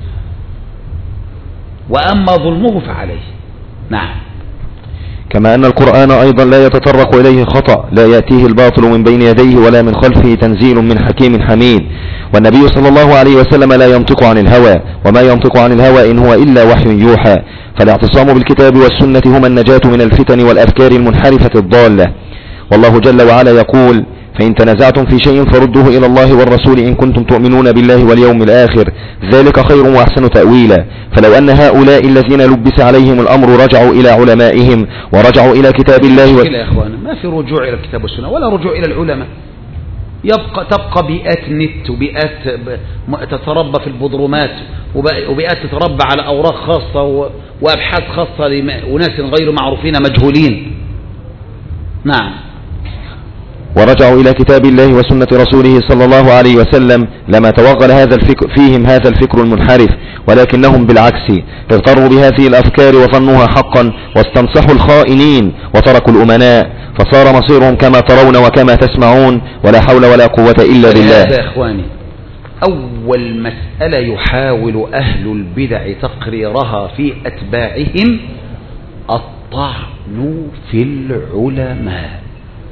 وأما ظلمه فعليه. نعم. كما أن القرآن أيضا لا يتطرق إليه خطأ، لا يأتيه الباطل من بين يديه ولا من خلفه، تنزيل من حكيم حميد. والنبي صلى الله عليه وسلم لا ينطق عن الهوى، وما ينطق عن الهوى إن هو إلا وحي يوحى. فالاعتصام بالكتاب والسنة هما النجاة من الفتن والأفكار المنحرفة الضالة. والله جل وعلا يقول فإن تنازعتم في شيء فردوه إلى الله والرسول إن كنتم تؤمنون بالله واليوم الآخر، ذلك خير وأحسن تأويلا. فلو أن هؤلاء الذين لبس عليهم الأمر رجعوا إلى علمائهم ورجعوا إلى كتاب الله يا إخوانا ما في رجوع إلى الكتاب والسنة ولا رجوع إلى العلماء، تبقى بيئات نت وبيئات تتربى في البودرومات وبيئات تتربى على أوراق خاصة وأبحاث خاصة لناس غير معروفين مجهولين. نعم. ورجعوا إلى كتاب الله وسنة رسوله صلى الله عليه وسلم لما توغل هذا الفكر فيهم هذا الفكر المنحرف، ولكنهم بالعكس اغتروا بهذه الأفكار وظنوها حقا، واستنصحوا الخائنين وتركوا الأمناء، فصار مصيرهم كما ترون وكما تسمعون، ولا حول ولا قوة إلا بالله. يا إخواني أول مسألة يحاول أهل البدع تقريرها في أتباعهم الطعن في العلماء.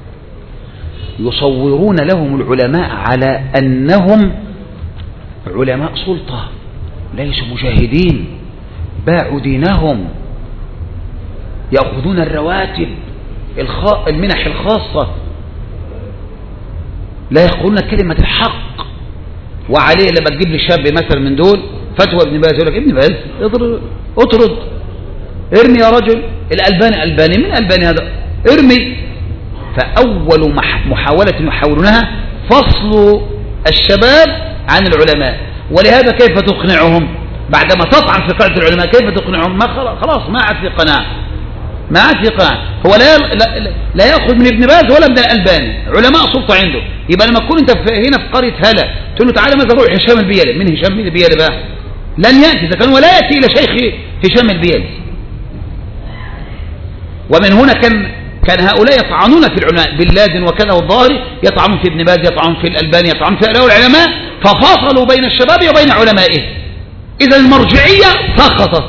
يصورون لهم العلماء على أنهم علماء سلطة، ليسوا مجاهدين، باعوا دينهم، يأخذون الرواتب المنح الخاصة، لا يقولون كلمة الحق. وعليه لما تجيب لي شاب مثلا من دول فتوى ابن باز، يقول لك ابن باز اطرد، ارمي يا رجل، الألباني من ألباني هذا، ارمي. فأول محاولة يحاولونها فصل الشباب عن العلماء. ولهذا كيف تقنعهم بعدما تطعن في قاعدة العلماء؟ كيف تقنعهم؟ ما خلاص ما عاد في قناعة، ما عاد في قناعة. هو لا يأخذ من ابن باز ولا من الألباني، علماء سلطة عنده. يبقى لما تكون انت هنا في قرية هلا تقول له تعالى مثلا روح هشام البيالي، من هشام البيالي بقى لن يأتي، إذا كان ولا يأتي إلى شيخ هشام البيالي. ومن هنا كان هؤلاء يطعنون في العلماء، بن لادن وكذا والظاهري يطعنون في ابن باز، يطعنون في الألباني، يطعنون في العلماء، ففصلوا بين الشباب وبين علمائه. إذا المرجعية سقطت.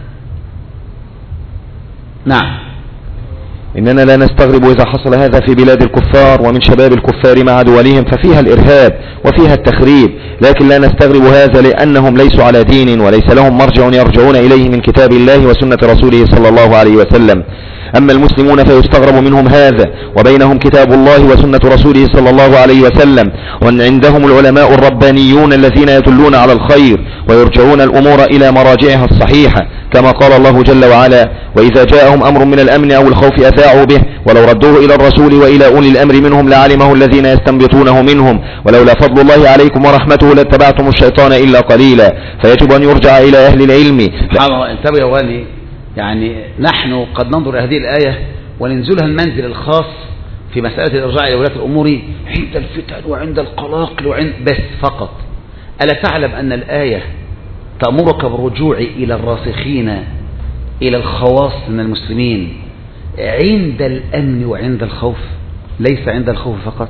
نعم. إننا لا نستغرب إذا حصل هذا في بلاد الكفار ومن شباب الكفار مع دولهم، ففيها الإرهاب وفيها التخريب، لكن لا نستغرب هذا لأنهم ليسوا على دين وليس لهم مرجع يرجعون إليه من كتاب الله وسنة رسوله صلى الله عليه وسلم. أما المسلمون فيستغرب منهم هذا، وبينهم كتاب الله وسنة رسوله صلى الله عليه وسلم، وأن عندهم العلماء الربانيون الذين يدلون على الخير ويرجعون الأمور إلى مراجعها الصحيحة، كما قال الله جل وعلا: وإذا جاءهم أمر من الأمن أو الخوف أذاعوا به ولو ردوه إلى الرسول وإلى أولي الأمر منهم لعلمه الذين يستنبطونه منهم ولولا فضل الله عليكم ورحمته لاتبعتم الشيطان إلا قليلا. فيجب أن يرجع إلى أهل العلم. انتبه يا والي، يعني نحن قد ننظر هذه الآية وننزلها المنزل الخاص في مسألة الإرجاع إلى ولاة الأمور عند الفتن وعند القلاقل وعند بس فقط. ألا تعلم أن الآية تأمرك بالرجوع إلى الراسخين، إلى الخواص من المسلمين عند الأمن وعند الخوف، ليس عند الخوف فقط.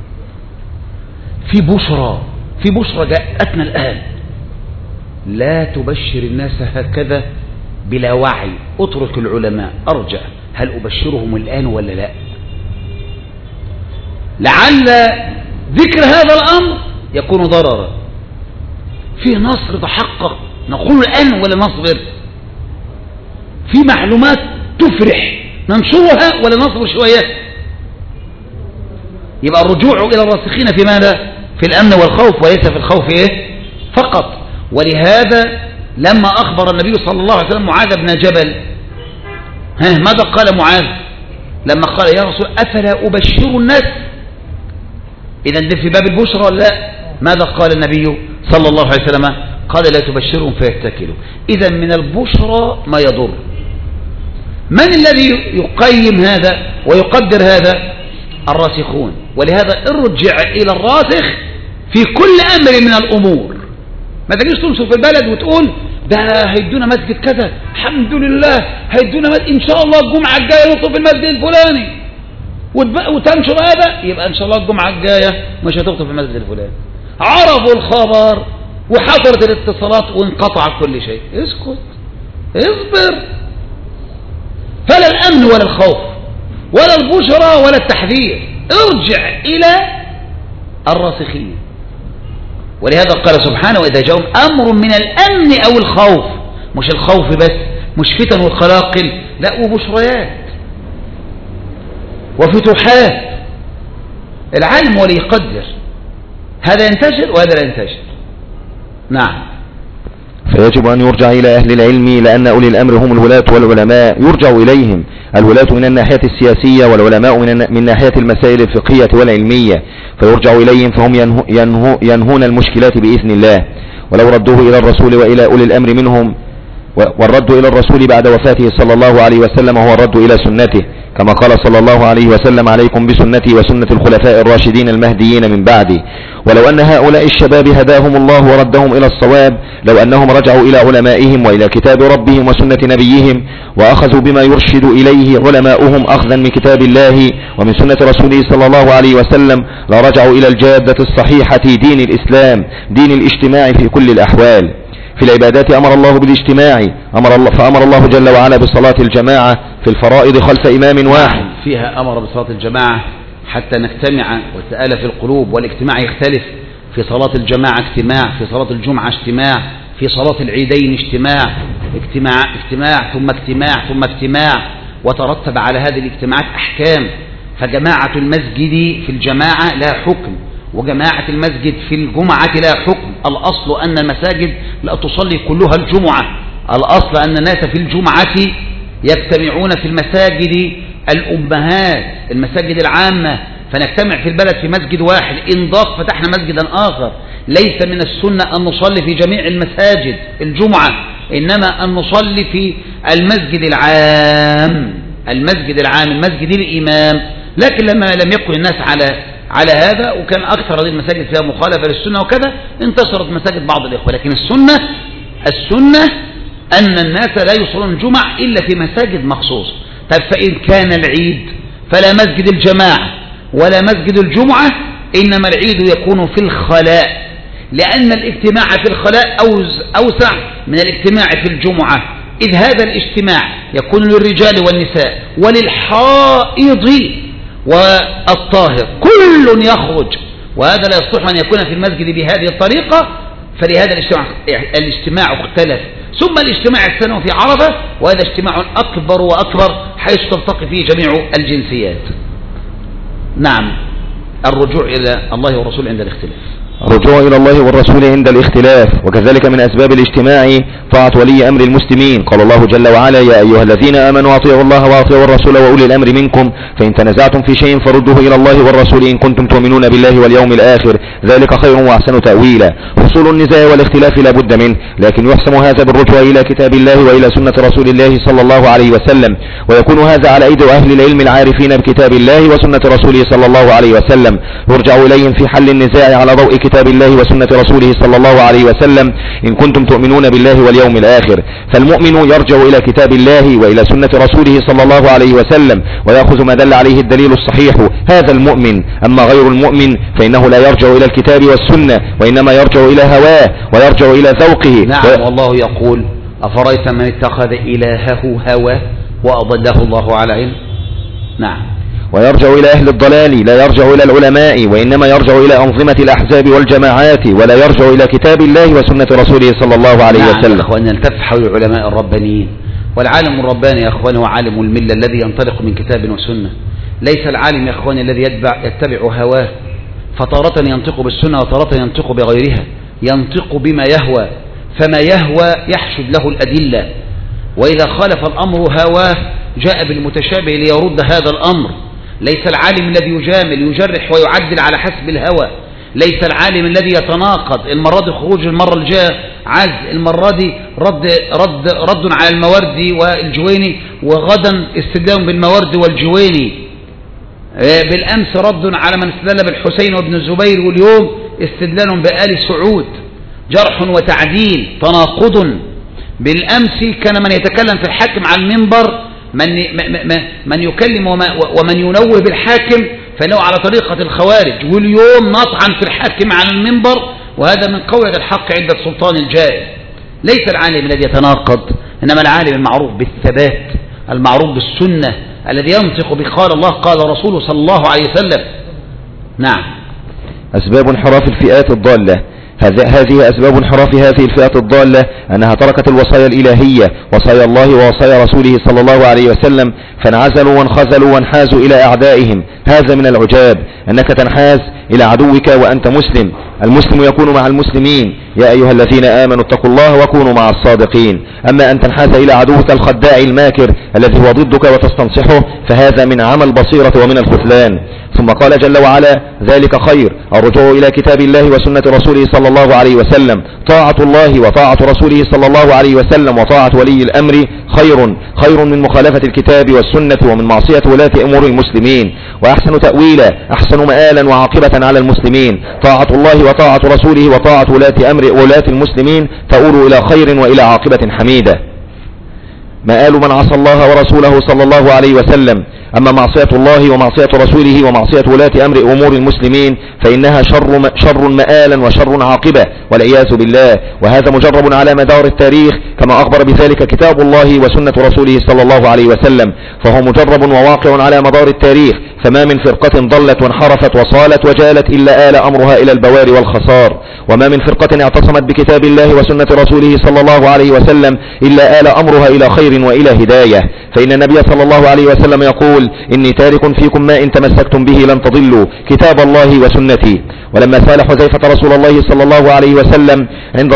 في بشرى جاءتنا الآن، لا تبشر الناس هكذا بلا وعي. اترك العلماء، أرجع هل أبشرهم الآن ولا لا؟ لعل ذكر هذا الأمر يكون ضررا. في نصر تحقق، نقول الآن ولا نصبر؟ في معلومات تفرح ننشرها ولا نصبر شوية؟ يبقى الرجوع إلى الراسخين في ماذا؟ في الأمن والخوف، وليس في الخوف فقط. ولهذا لما أخبر النبي صلى الله عليه وسلم معاذ بن جبل، ماذا قال معاذ لما قال يا رسول أفلا أبشر الناس؟ إذا في باب البشرى ولا لا؟ ماذا قال النبي صلى الله عليه وسلم؟ قال لا تبشرهم فيتكلوا. إذا من البشرى ما يضر. من الذي يقيم هذا ويقدر هذا؟ الراسخون. ولهذا ارجع إلى الراسخ في كل أمر من الأمور. ما تجيش تنصر في البلد وتقول ده هيدونا مسجد كذا، الحمد لله هيدونا مسجد، إن شاء الله الجمعة الجاية نطلب في المسجد الفلاني، وتنشر هذا، يبقى إن شاء الله الجمعة الجاية مش هتخطب في المسجد الفلاني. عرفوا الخبر وحصلت الاتصالات وانقطع كل شيء. اسكت، اصبر. فلا الأمن ولا الخوف ولا البشرى ولا التحذير، ارجع إلى الراسخين. ولهذا قال سبحانه وإذا جاءهم أمر من الأمن أو الخوف، مش الخوف بس، مش فتن والقلاقل، لا، وبشريات وفتوحات. العالم ولي يقدر هذا ينتشر وهذا لا ينتشر. نعم. فيجب أن يرجع إلى أهل العلم، لأن أولي الأمر هم الولاة والعلماء يرجع إليهم، الولاة من الناحية السياسية والعلماء من ناحية المسائل الفقهية والعلمية، فيرجع إليهم فهم ينهون المشكلات بإذن الله. ولو ردوه إلى الرسول وإلى أولي الأمر منهم، والرد إلى الرسول بعد وفاته صلى الله عليه وسلم هو الرد إلى سنته، كما قال صلى الله عليه وسلم: عليكم بسنتي وسنة الخلفاء الراشدين المهديين من بعدي. ولو أن هؤلاء الشباب هداهم الله وردهم إلى الصواب، لو أنهم رجعوا إلى علمائهم وإلى كتاب ربهم وسنة نبيهم، وأخذوا بما يرشد إليه علماؤهم أخذا من كتاب الله ومن سنة رسوله صلى الله عليه وسلم، لرجعوا إلى الجادة الصحيحة دين الإسلام، دين الاجتماع في كل الأحوال. في العبادات أمر الله بالاجتماع، فأمر الله جل وعلا بصلاة الجماعة في الفرائض خلف إمام واحد. فيها أمر بصلاة الجماعة حتى نجتمع وتآلف القلوب، والاجتماع يختلف. في صلاة الجماعة اجتماع، في صلاة الجمعة اجتماع، في صلاة العيدين اجتماع ثم اجتماع ثم اجتماع، وترتب على هذه الاجتماعات أحكام. فجماعة المسجد في الجماعة لها حكم، وجماعة المسجد في الجمعة لها حكم. الأصل أن المساجد لا تصلي كلها الجمعة، الأصل أن الناس في الجمعة يجتمعون في المساجد الأمهات، المساجد العامة، فنجتمع في البلد في مسجد واحد. إن ضاق فتحنا مسجدا آخر. ليس من السنة أن نصلي في جميع المساجد الجمعة، إنما أن نصلي في المسجد العام، المسجد الإمام. لكن لما لم يكن الناس على هذا، وكان أكثر هذه المساجد فيها مخالفة للسنة وكذا، انتشرت مساجد بعض الإخوة. لكن السنة أن الناس لا يصلون الجمعة إلا في مساجد مخصوص. طيب فإن كان العيد فلا مسجد الجماعة ولا مسجد الجمعة، إنما العيد يكون في الخلاء، لأن الاجتماع في الخلاء أوسع من الاجتماع في الجمعة، إذ هذا الاجتماع يكون للرجال والنساء وللحائض والطاهر، كل يخرج، وهذا لا يصلح أن يكون في المسجد بهذه الطريقة. فلهذا الاجتماع اختلف. ثم الاجتماع السنوي في عرفة، وهذا اجتماع أكبر وأكبر حيث تلتقي فيه جميع الجنسيات. نعم، الرجوع إلى الله والرسول عند الاختلاف. الرجوع إلى الله والرسول عند الاختلاف. وكذلك من أسباب الاجتماع طاعة ولي أمر المسلمين. قال الله جل وعلا: يا أيها الذين آمنوا أطيعوا الله وأطيعوا الرسول وأولي الأمر منكم، فإن تنازعتم في شيء فردوه إلى الله والرسول إن كنتم تؤمنون بالله واليوم الآخر، ذلك خير وأحسن تأويلا. حصول النزاع والاختلاف لا بد منه، لكن يحسم هذا بالرجوع إلى كتاب الله وإلى سنة رسول الله صلى الله عليه وسلم، ويكون هذا على أيدي أهل العلم العارفين بكتاب الله وسنة رسوله صلى الله عليه وسلم، يرجع إليهم في حل النزاع على ضوء كتاب الله وسنة رسوله صلى الله عليه وسلم إن كنتم تؤمنون بالله واليوم الآخر. فالمؤمن يرجع إلى كتاب الله وإلى سنة رسوله صلى الله عليه وسلم، ويأخذ ما دل عليه الدليل الصحيح، هذا المؤمن. أما غير المؤمن فإنه لا يرجع إلى الكتاب والسنة، وإنما يرجع إلى هواه ويرجع إلى ذوقه. نعم، والله يقول: أفرأيت من اتخذ إلهه هواه وأضله الله على علم. نعم. ويرجع إلى أهل الضلال، لا يرجع إلى العلماء، وإنما يرجع إلى أنظمة الأحزاب والجماعات، ولا يرجع إلى كتاب الله وسنة رسوله صلى الله عليه وسلم. نعم يا أخواني، نلتف حول العلماء الربانيين. والعالم الرباني يا أخواني هو عالم الملة الذي ينطلق من كتاب وسنة. ليس العالم يا أخواني الذي يتبع هواه، فتارة ينطق بالسنة وتارة ينطق بغيرها، ينطق بما يهوى، فما يهوى يحشد له الأدلة، وإذا خالف الأمر هواه جاء بالمتشابه ليرد هذا الأمر. ليس العالم الذي يجامل يجرح ويعدل على حسب الهوى، ليس العالم الذي يتناقض، المرة دي خروج، المرة الجاية عزل، المرة دي رد على الموردي والجويني، وغدا استدلال بالموردي والجويني، بالأمس رد على من استدل بالحسين وابن الزبير، واليوم استدلال بآل سعود، جرح وتعديل، تناقض. بالأمس كان من يتكلم في الحاكم على المنبر من يكلم ومن ينوه بالحاكم فإنه على طريقة الخوارج، واليوم نطعن في الحاكم على المنبر، وهذا من قوة الحق عند السلطان الجائر. ليس العالم الذي يتناقض، إنما العالم المعروف بالثبات، المعروف بالسنة، الذي ينطق بقال الله قال رسوله صلى الله عليه وسلم. نعم. أسباب انحراف الفئات الضالة. هذه أسباب انحراف هذه الفئات الضالة أنها تركت الوصايا الإلهية، وصايا الله ووصايا رسوله صلى الله عليه وسلم، فانعزلوا وانخذلوا وانحازوا إلى أعدائهم. هذا من العجاب، أنك تنحاز إلى عدوك وأنت مسلم. المسلم يكون مع المسلمين. يا أيها الذين آمنوا اتقوا الله وكونوا مع الصادقين. أما أن تنحاز إلى عدوك الخداع الماكر الذي هو ضدك وتستنصحه فهذا من عمى البصيرة ومن الخذلان. ثم قال جل وعلا: ذلك خير، الرجوع إلى كتاب الله وسنة رسوله صلى الله عليه وسلم. طاعة الله وطاعة رسوله صلى الله عليه وسلم وطاعة ولي الأمر خير من مخالفة الكتاب والسنة ومن معصية ولاة أمور المسلمين. وأحسن تأويلا، أحسن مآلا وعاقبة على المسلمين طاعة الله وطاعة رسوله وطاعة ولاة المسلمين تؤول إلى خير وإلى عاقبة حميدة. مآل من عصى الله ورسوله صلى الله عليه وسلم. أما معصية الله ومعصية رسوله ومعصية ولاة أمور المسلمين فإنها شر مآلا وشر عاقبة والعياذ بالله. وهذا مجرب على مدار التاريخ كما أخبر بذلك كتاب الله وسنة رسوله صلى الله عليه وسلم، فهو مجرب وواقع على مدار التاريخ. فما من فرقة ضلت وانحرفت وصالت وجالت إلا آل أمرها إلى البوار والخسار. وما من فرقة اعتصمت بكتاب الله وسنة رسوله صلى الله عليه وسلم إلا آل أمرها إلى خير وإلى هداية. فإن النبي صلى الله عليه وسلم يقول: إني تارك فيكم ما إن تمسكتم به لن تضلوا، كتاب الله وسنتي. ولما سال حذيفة رسول الله صلى الله عليه وسلم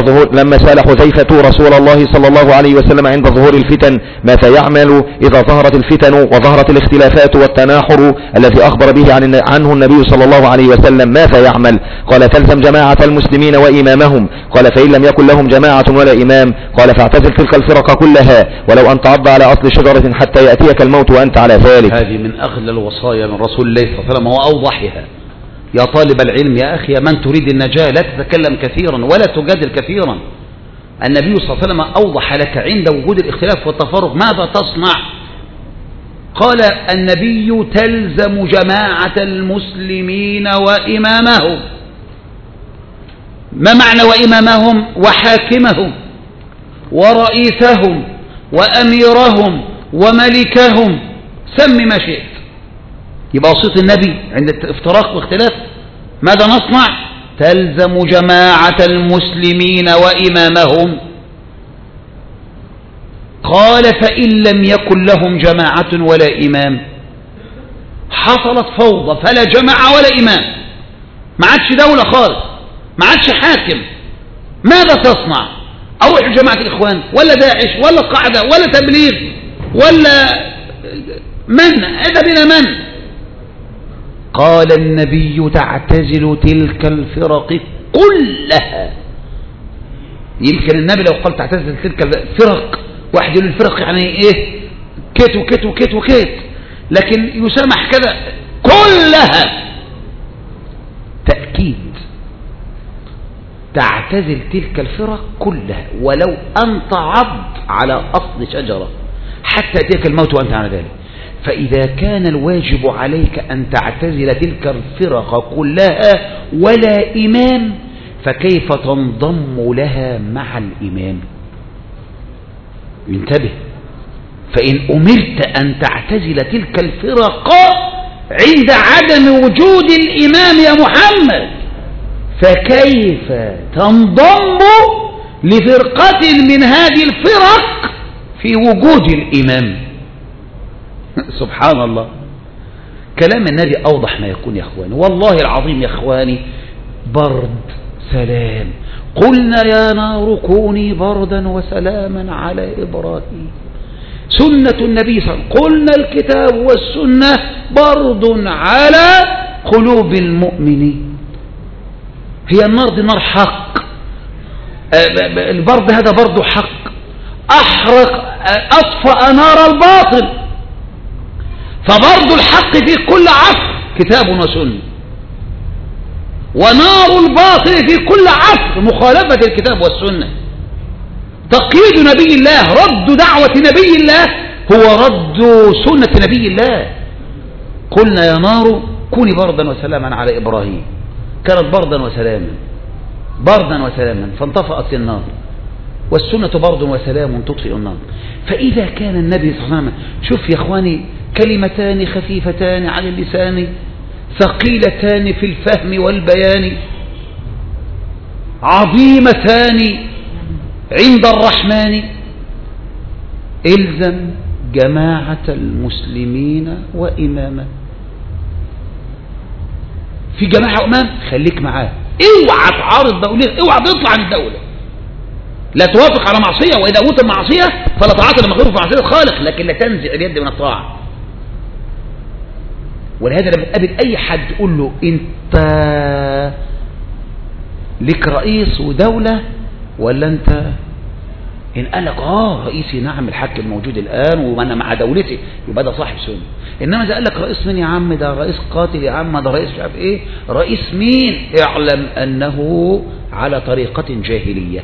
عند ظهور الفتن ماذا يعمل إذا ظهرت الفتن وظهرت الاختلافات والتناحر الذي أخبر به عنه النبي صلى الله عليه وسلم، ماذا يعمل؟ قال: تلزم جماعة المسلمين وإمامهم. قال: فإن لم يكن لهم جماعة ولا إمام؟ قال: فاعتزل تلك الفرق كلها ولو أن تعض على أصل شجرة حتى يأتيك الموت وأنت على ذلك. هذه من أغلى الوصايا من رسول الله صلى الله عليه وسلم وأوضحها. يا طالب العلم يا أخي من تريد النجاة لا تتكلم كثيرا ولا تجادل كثيرا. النبي صلى الله عليه وسلم أوضح لك عند وجود الاختلاف والتفرق ماذا تصنع. قال النبي: تلزم جماعة المسلمين وإمامهم. ما معنى وإمامهم؟ وحاكمهم ورئيسهم وأميرهم وملكهم، سم ما شئت. يبقى وصية النبي عند افتراق واختلاف ماذا نصنع؟ تلزم جماعة المسلمين وإمامهم. قال: فإن لم يكن لهم جماعة ولا إمام حصلت فوضى، فلا جماعة ولا إمام، ما عادش دولة خالص، ما عادش حاكم. ماذا تصنع؟ أروح جماعة الإخوان ولا داعش ولا القاعدة ولا تبليغ ولا من؟ إذا بنا من؟ قال النبي: تعتزل تلك الفرق كلها. يمكن النبي لو قال تعتزل تلك الفرق، واحد يقول الفرق يعني ايه؟ كيت وكيت وكيت وكيت، لكن يسمح كذا كلها تأكيد. تعتزل تلك الفرق كلها ولو أن تعض على أصل شجرة حتى يأتيك الموت وأنت على ذلك. فإذا كان الواجب عليك أن تعتزل تلك الفرق كلها ولا إمام فكيف تنضم لها مع الإمام؟ انتبه. فإن أمرت أن تعتزل تلك الفرق عند عدم وجود الإمام يا محمد فكيف تنضم لفرقة من هذه الفرق في وجود الإمام؟ سبحان الله. كلام النبي أوضح ما يكون يا أخواني، والله العظيم يا أخواني برد سلام. قلنا يا نار كوني بردا وسلاما على إبراهيم. سنة النبي صلى الله عليه وسلم، قلنا الكتاب والسنة برد على قلوب المؤمنين. هي النار دي نار حق، البرد هذا برد حق، أطفأ نار الباطل. فبرد الحق في كل عصر كتاب وسنة، ونار الباطل في كل عصر مخالفة الكتاب والسنة. تقييد نبي الله، رد دعوة نبي الله هو رد سنة نبي الله. قلنا يا نار كوني بردا وسلاما على إبراهيم، كانت بردا وسلاما، بردا وسلاما فانطفأت النار، والسنة برد وسلام تطفئ النار. فإذا كان النبي صلى الله عليه وسلم، شوف يا إخواني، كلمتان خفيفتان على اللسان ثقيلتان في الفهم والبيان عظيمتان عند الرحمن: إلزم جماعة المسلمين وإماما. في جماعة وإمام خليك معاه، اوعى تعارض دولة، اوعى تطلع عن الدولة، لا توافق على معصية، وإذا أوت المعصية فلا تعاطى المخلوق في معصية الخالق، لكن لا تنزع اليد من الطاعة. ولهذا لما تقابل أي حد تقول له أنت لك رئيس ودولة ولا أنت، إن قال لك رئيسي نعم الحاكم موجود الآن وأنا مع دولتي، يبقى ده صاحب سنة. إنما إذا قال لك رئيس مين يا عم؟ ده رئيس قاتل يا عم، ده رئيس مش عارف إيه، رئيس مين؟ اعلم أنه على طريقة جاهلية.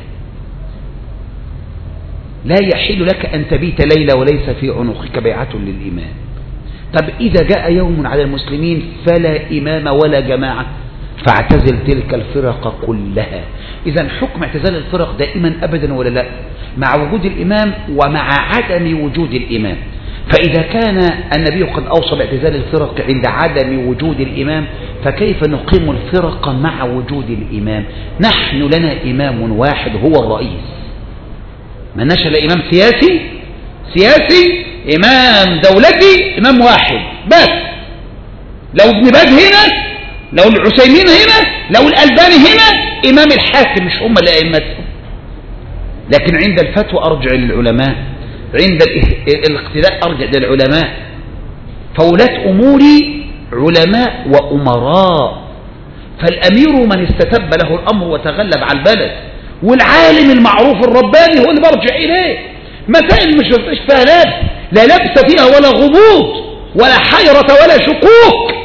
لا يحل لك أن تبيت ليلة وليس في عنقك بيعة للإمام. طب إذا جاء يوم على المسلمين فلا إمام ولا جماعة فاعتزل تلك الفرق كلها. إذا حكم اعتزال الفرق دائما أبدا ولا لا؟ مع وجود الإمام ومع عدم وجود الإمام. فإذا كان النبي قد أوصى باعتزال الفرق عند عدم وجود الإمام، فكيف نقيم الفرق مع وجود الإمام؟ نحن لنا إمام واحد هو الرئيس، ما نشأ إمام سياسي، إمام دولتي، إمام واحد بس. لو ابن باز هنا، لو العثيمين هنا، لو الألباني هنا، إمام الحاكم، مش هم لأئمتهم. لكن عند الفتوى أرجع للعلماء، عند الاقتداء أرجع للعلماء. فولاة أموري علماء وأمراء، فالأمير من استتب له الأمر وتغلب على البلد، والعالم المعروف الرباني هو اللي برجع إليه. مسائل مش فيها لا لبس فيها ولا غموض ولا حيرة ولا شكوك،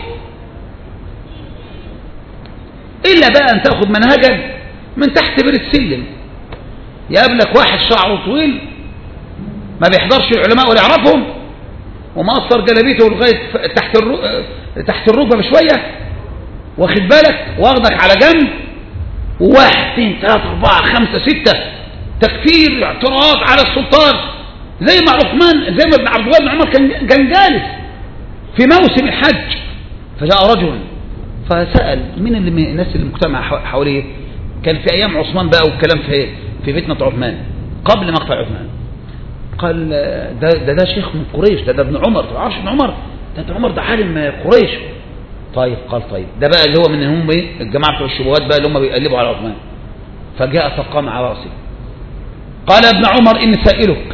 إلا بقى أن تأخذ منهجا من تحت بير السلم. يقابلك واحد شعره طويل ما بيحضرش العلماء ولا يعرفهم، ومقصر جلابيته لغاية تحت الركبة بشوية، واخد بالك، واخدك على جنب، وواحد 2 3 4 5 6 تكفير اعتراض على السلطان، زي ما عثمان، زي ما ابن عبد الله بن عمر كان جالس في موسم الحج، فجاء رجل فسأل من الناس اللي مجتمع حواليه، كان في أيام عثمان بقى والكلام في فتنة عثمان قبل مقتل عثمان. قال ده شيخ من قريش، ده ابن عمر. ما تعرفش ابن عمر؟ ده ابن عمر ده عالم قريش. طيب، قال طيب، ده بقى اللي هو من هم ايه الجماعة بتوع الشبهات بقى اللي هم بيقلبوا على عثمان. فجاء فقام على رأسه قال ابن عمر إني سائلك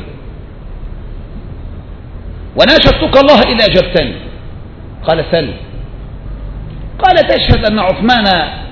وناشدتك الله إذا أجبتني. قال سل. قال تشهد أن عثمان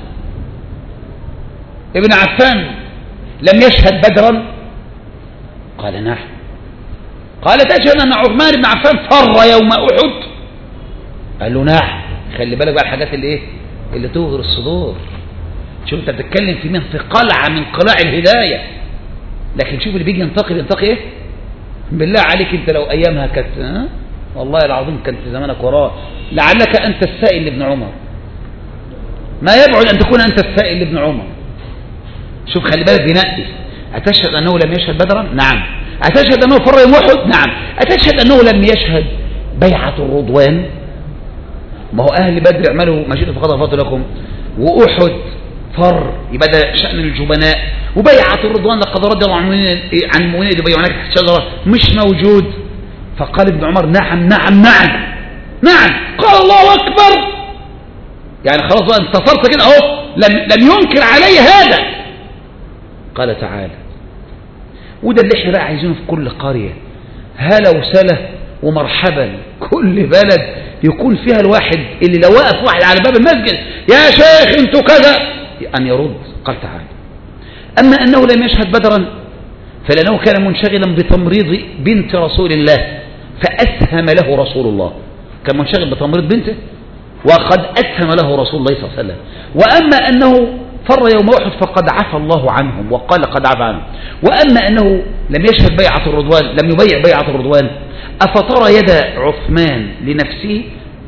ابن عفان لم يشهد بدرا؟ قال نعم. قال تشهد أن عثمان بن عفان فر يوم أحد؟ قال له نعم. خلي بالك بقى الحاجات اللي توغر الصدور. شوف انت بتتكلم في مين؟ في قلعة من قلاع الهداية، لكن شوف اللي بيجي ينتقي ايه. بالله عليك انت لو ايامها كانت والله العظيم كانت في زمانك وراه لعلك انت السائل لابن عمر، ما يبعد ان تكون انت السائل لابن عمر. شوف خلي بالك بينقي. اتشهد انه لم يشهد بدرا؟ نعم. اتشهد انه فر يوم احد؟ نعم. اتشهد انه لم يشهد بيعة الرضوان؟ ما هو اهل بدر اعملوا ما شئتم فقد غفرت لكم، واحد فر، يبقى ده شأن الجبناء. وبيعة الرضوان لقد رضي الله عن المؤمنين اللي بيعونك تحت الشجرة مش موجود. فقال ابن عمر نعم نعم نعم نعم. قال الله أكبر، يعني خلاص بقى انتصرت كده اهو، لم ينكر علي هذا. قال تعالى، وده اللي احنا بقى عايزينه في كل قرية، هلا وسلا ومرحبا، كل بلد يكون فيها الواحد اللي لو وقف واحد على باب المسجد يا شيخ انتوا كذا أن يرد. قال تعالى أما أنه لم يشهد بدرا فلأنه كان منشغلا بتمريض بنت رسول الله فأسهم له رسول الله، كان منشغل بتمريض بنته وقد أسهم له رسول الله صلى الله عليه وسلم. وأما أنه فر يوم أحد فقد عفى الله عنهم وقال قد عفى عنهم. وأما أنه لم يشهد بيعة الرضوان، لم يبيع بيعة الرضوان، أفترى يد عثمان لنفسه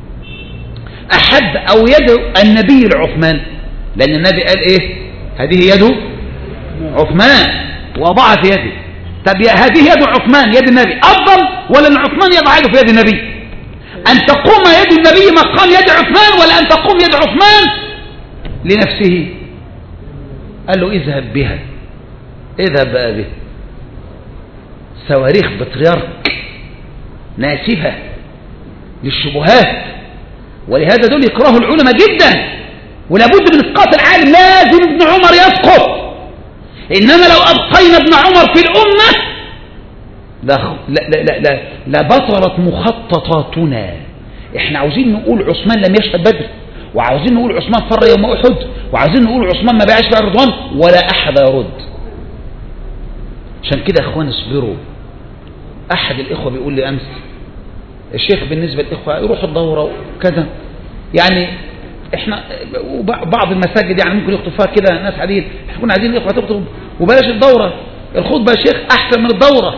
أحب أو يد النبي لعثمان؟ لأن النبي قال إيه؟ هذه يد عثمان وضع في يده. طب هذه يد عثمان يد النبي أفضل ولا أن عثمان يضع يده في يد النبي؟ أن تقوم يد النبي مقام يد عثمان ولا أن تقوم يد عثمان لنفسه؟ قال له اذهب بها، اذهب بقى بها. صواريخ بطريرك ناسفة للشبهات، ولهذا دول يكرهوا العلماء جدا، ولابد من اسقاط العالم، لازم ابن عمر يسقط. انما لو ابقينا ابن عمر في الامه لبطلت مخططاتنا. احنا عاوزين نقول عثمان لم يشهد بدر، وعاوزين نقول عثمان فر يوم احد، وعاوزين نقول عثمان ما باعش بقى رضوان، ولا احد يرد. عشان كده يا اخوان اصبروا. احد الاخوه بيقول لي امس الشيخ بالنسبه للاخوه يروحوا الدوره وكذا، يعني احنا بعض المساجد يعني ممكن يخطبوا فيها كده ناس عاديين، احنا كنا عايزين الاخوه تخطب وبلاش الدوره، الخطبه يا شيخ احسن من الدوره.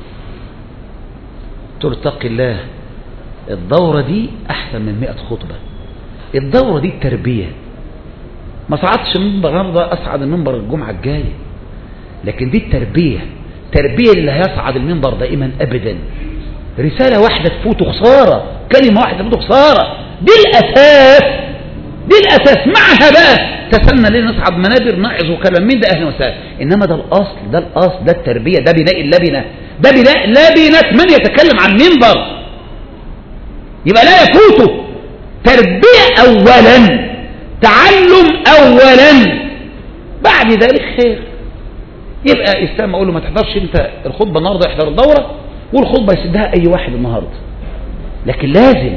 اتق الله، الدوره دي احسن من 100 خطبه. الدوره دي التربيه. ما صعدتش المنبر النهارده، اصعد المنبر الجمعه الجايه، لكن دي التربيه. تربيه اللي هيصعد المنبر دائما ابدا. رساله واحده تفوت خساره، كلمه واحده تفوت خساره. دي الاساس، دي الاساس. معها بقى تسنى ليه نصعد منابر نعظ وكلام من ده اهلا وسهلا، انما ده الاصل، ده الاصل، ده التربيه، ده بناء اللبنه، ده بناء لبنه من يتكلم عن منبر. يبقى لا يفوته تربيه اولا، تعلم اولا، بعد ذلك خير. يبقى اسلام اقول له ما تحضرش انت الخطبه النهارده، احضر الدوره، والخطبه يسدها اي واحد النهارده، لكن لازم.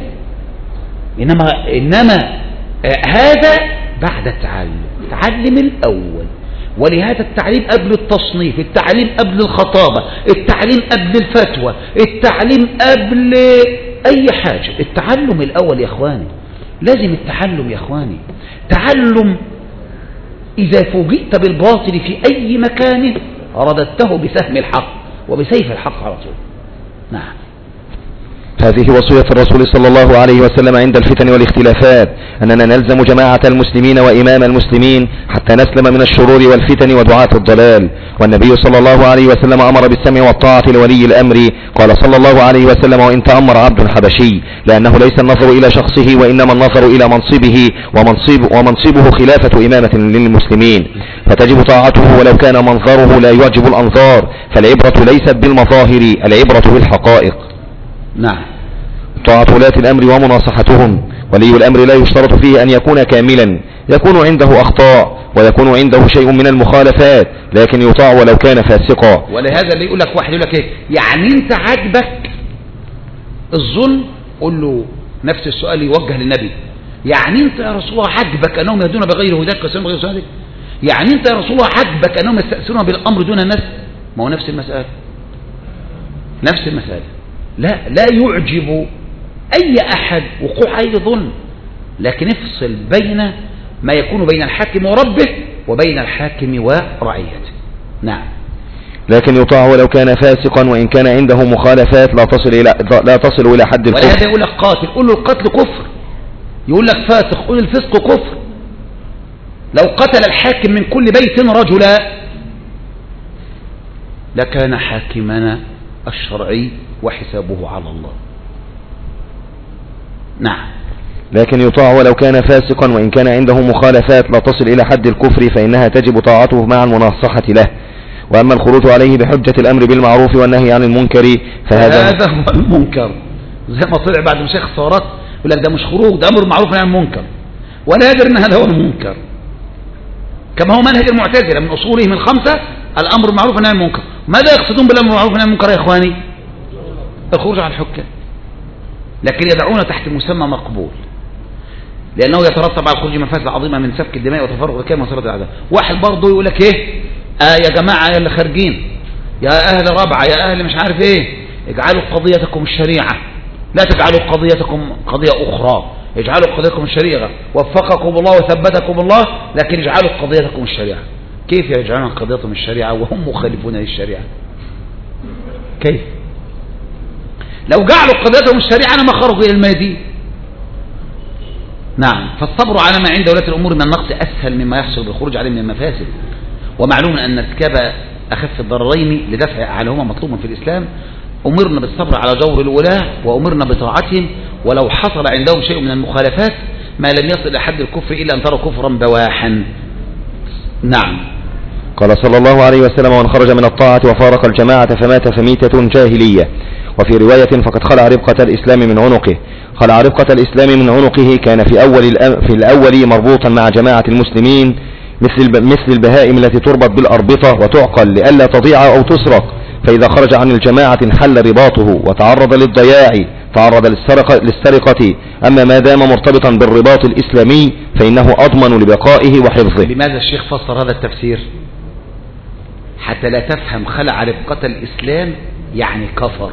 انما هذا بعد التعلم. تعلم الاول، ولهذا التعليم قبل التصنيف، التعليم قبل الخطابه، التعليم قبل الفتوى، التعليم قبل اي حاجه. التعلم الاول يا اخواني، لازم التعلم يا اخواني. تعلم. إذا فوجئت بالباطل في أي مكان رددته بسهم الحق وبسيف الحق على طول. نعم. هذه وصية الرسول صلى الله عليه وسلم عند الفتن والاختلافات، أننا نلزم جماعة المسلمين وإمام المسلمين حتى نسلم من الشرور والفتن ودعاة الضلال. والنبي صلى الله عليه وسلم أمر بالسمع والطاعة لولي الأمر، قال صلى الله عليه وسلم: وإن تأمر عبد حبشي، لأنه ليس النظر إلى شخصه وإنما النظر إلى منصبه، ومنصبه خلافة إمامة للمسلمين، فتجب طاعته ولو كان منظره لا يعجب الأنظار، فالعبرة ليست بالمظاهر، العبرة بالحقائق. نعم. طاعة ولاة الأمر ومناصحتهم. ولي الأمر لا يشترط فيه أن يكون كاملا، يكون عنده أخطاء ويكون عنده شيء من المخالفات، لكن يطاع ولو كان فاسقا. ولهذا اللي يقول لك واحد يقول لك ايه يعني انت عاجبك الظلم، قل له نفس السؤال يوجه للنبي، يعني انت يا رسول الله عاجبك انهم يهدون بغير هداك ويسيرون بغير سنتك؟ يعني انت يا رسول الله عاجبك انهم يستأثرون بالامر دون الناس؟ ما هو نفس المسألة، نفس المسألة. لا يعجب أي أحد وقوع أي ظلم، لكن افصل بين ما يكون بين الحاكم وربه وبين الحاكم ورعيته. نعم. لكن يطاع ولو كان فاسقا، وإن كان عنده مخالفات لا تصل إلى حد الكفر. ولهذا يقول لك قاتل، قل له القتل كفر. يقول لك فاسق، قل الفسق كفر. لو قتل الحاكم من كل بيت رجلا لكان حاكمنا الشرعي وحسابه على الله. نعم. لكن يطاع ولو كان فاسقا، وإن كان عنده مخالفات لا تصل إلى حد الكفر، فإنها تجب طاعته مع المناصحة له. وأما الخروج عليه بحجة الأمر بالمعروف والنهي عن المنكر فهذا هو المنكر. زي ما طلع بعد مشايخ الثورات يقول لك ده مش خروج، ده أمر بالمعروف ونهي عن المنكر، ولا يدري أن هذا هو المنكر. كما هو منهج المعتزلة من أصولهم الخمسة الأمر بالمعروف والنهي عن المنكر. ماذا يقصدون بالأمر بالمعروف والنهي عن المنكر يا إخواني؟ الخروج على الحكام، لكن يدعون تحت مسمى مقبول، لأنه يترتب على الخروج مفاسد عظيمة من سفك الدماء وتفرق الكلام وصلة الأعداء. واحد برضه يقول لك إيه يا جماعة يا اللي خارجين، يا أهل ربعة، يا أهل مش عارف إيه، اجعلوا قضيتكم الشريعة، لا تجعلوا قضيتكم قضية أخرى، اجعلوا قضيتكم الشريعة، وفقكم الله وثبتكم الله، لكن اجعلوا قضيتكم الشريعة. كيف يجعلون قضيتهم الشريعة وهم مخالفون للشريعة؟ كيف؟ لو جعلوا قضيتهم الشريعة أنا ما خرجوا إلى الميادين. نعم. فالصبر على ما عند ولاة الأمور من النقص أسهل مما يحصل بالخروج عليه من المفاسد. ومعلوم أن ارتكاب أخف الضررين لدفع أعلاهما مطلوب في الإسلام. أمرنا بالصبر على جور الولاة وأمرنا بطاعتهم ولو حصل عندهم شيء من المخالفات ما لم يصل إلى حد الكفر إلا أن تروا كفرا بواحا. نعم. قال صلى الله عليه وسلم: من خرج من الطاعة وفارق الجماعة فمات فميتة جاهلية. وفي رواية: فقد خلع ربقة الإسلام من عنقه. خلع ربقة الإسلام من عنقه كان في الأول مربوطا مع جماعة المسلمين مثل البهائم التي تربط بالأربطة وتعقل لئلا تضيع أو تسرق، فإذا خرج عن الجماعة انحل رباطه وتعرض للضياع، تعرض للسرقة. أما ما دام مرتبطا بالرباط الإسلامي فإنه أضمن لبقائه وحفظه. لماذا الشيخ فسر هذا التفسير؟ حتى لا تفهم خلع ربقة الإسلام يعني كفر.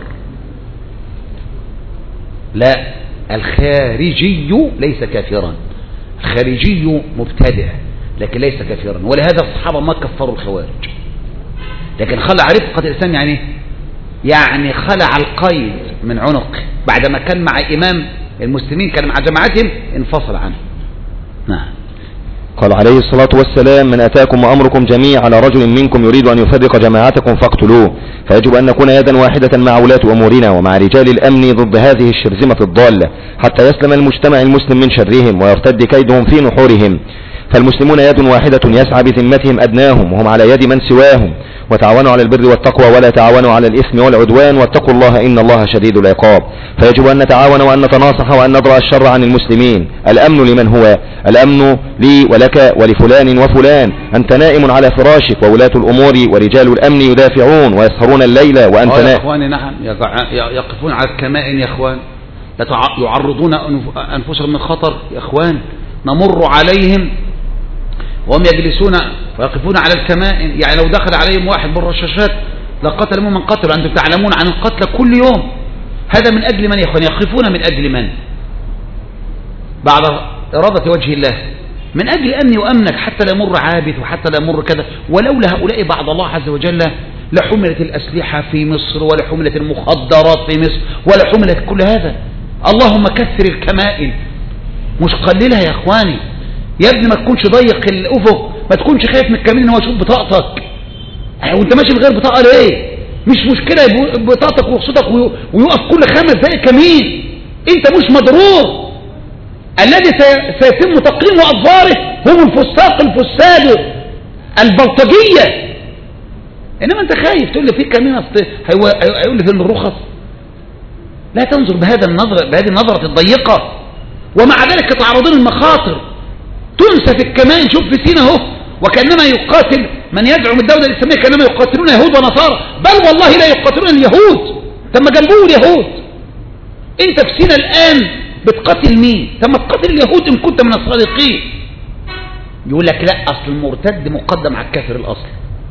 لا، الخارجي ليس كافرا، الخارجي مبتدع لكن ليس كافرا، ولهذا الصحابة ما كفروا الخوارج. لكن خلع ربقة الإسلام يعني خلع القيد من عنقه، بعدما كان مع إمام المسلمين، كان مع جماعتهم، انفصل عنه. نعم. قال عليه الصلاة والسلام: من أتاكم وأمركم جميع على رجل منكم يريد أن يفرق جماعتكم فاقتلوه. فيجب أن نكون يدا واحدة مع ولاة أمورنا ومع رجال الأمن ضد هذه الشرذمة الضالة، حتى يسلم المجتمع المسلم من شرهم ويرتد كيدهم في نحورهم. فالمسلمون يد واحدة يسعى بذمتهم أدناهم وهم على يد من سواهم، وتعاونوا على البر والتقوى ولا تعاونوا على الإثم والعدوان، واتقوا الله إن الله شديد العقاب. فيجب أن نتعاون وأن نتناصح وأن ندرأ الشر عن المسلمين. الأمن لمن هو؟ الأمن لي ولك ولفلان وفلان. أنت نائم على فراشك وولاة الأمور ورجال الأمن يدافعون ويسهرون الليل وأنت يا إخواني، نعم، يقفون على الكمائن يا إخوان، يعرضون أنفسهم من خطر يا إخوان. نمر عليهم وهم يجلسون ويقفون على الكمائن، يعني لو دخل عليهم واحد بالرشاشات لقتلوا من قتل. أنتم تعلمون عن القتل كل يوم. هذا من أجل من يا إخوان؟ يقفون من أجل من؟ بعد إرادة وجه الله، من أجل أمني وأمنك، حتى لا يمر عابث وحتى لا يمر كذا. ولولا هؤلاء بعد الله عز وجل لحملت الأسلحة في مصر، ولا حملت المخدرات في مصر، ولا حملت كل هذا. اللهم كثر الكمائن، مش قللها يا إخواني. يا ابني ما تكونش ضيق الأفق، ما تكونش خايف من الكمين ان هو يشوف بطاقتك وانت ماشي بغير بطاقة. ليه؟ مش مشكلة بطاقتك ورخصتك ويقف كل 5 دقايق كمين. انت مش مضرور. الذي سيتم تقليم أظفاره هم الفساق الفساد البلطجية. انما انت خايف تقول لي في كمين هيقول لي فين الرخص. لا تنظر بهذه النظرة الضيقة. ومع ذلك يتعرضون المخاطر. تنسى في الكمان. شوف في سينا اهو، وكأنما يقاتل من يدعم الدولة الإسلامية كأنما يقاتلون يهود ونصارى، بل والله لا يقاتلون اليهود. تم جنبوه اليهود. انت في سينا الآن بتقاتل مين؟ تم تقاتل اليهود إن كنت من الصادقين. يقول لك لا، أصل المرتد مقدم على الكافر الأصل.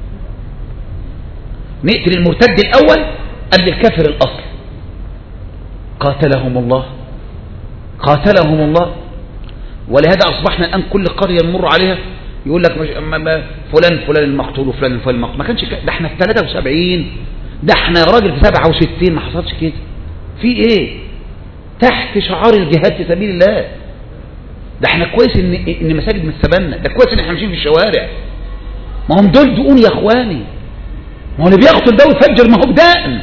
نقتل المرتد الأول قبل الكافر الأصل. قاتلهم الله، قاتلهم الله. ولهذا أصبحنا الآن كل قرية نمر عليها يقول لك فلان المقتول وفلان المقتول. ما كانش ده احنا في 73، ده احنا يا راجل في 67 ما حصلش كده. في ايه؟ تحت شعار الجهاد في سبيل الله. ده احنا كويس ان مساجد متسبنا، ده كويس ان احنا ماشيين في الشوارع. ما هم دول دقون يا اخواني. ما هو اللي بيقتل ده ويفجر ما هو بدائن.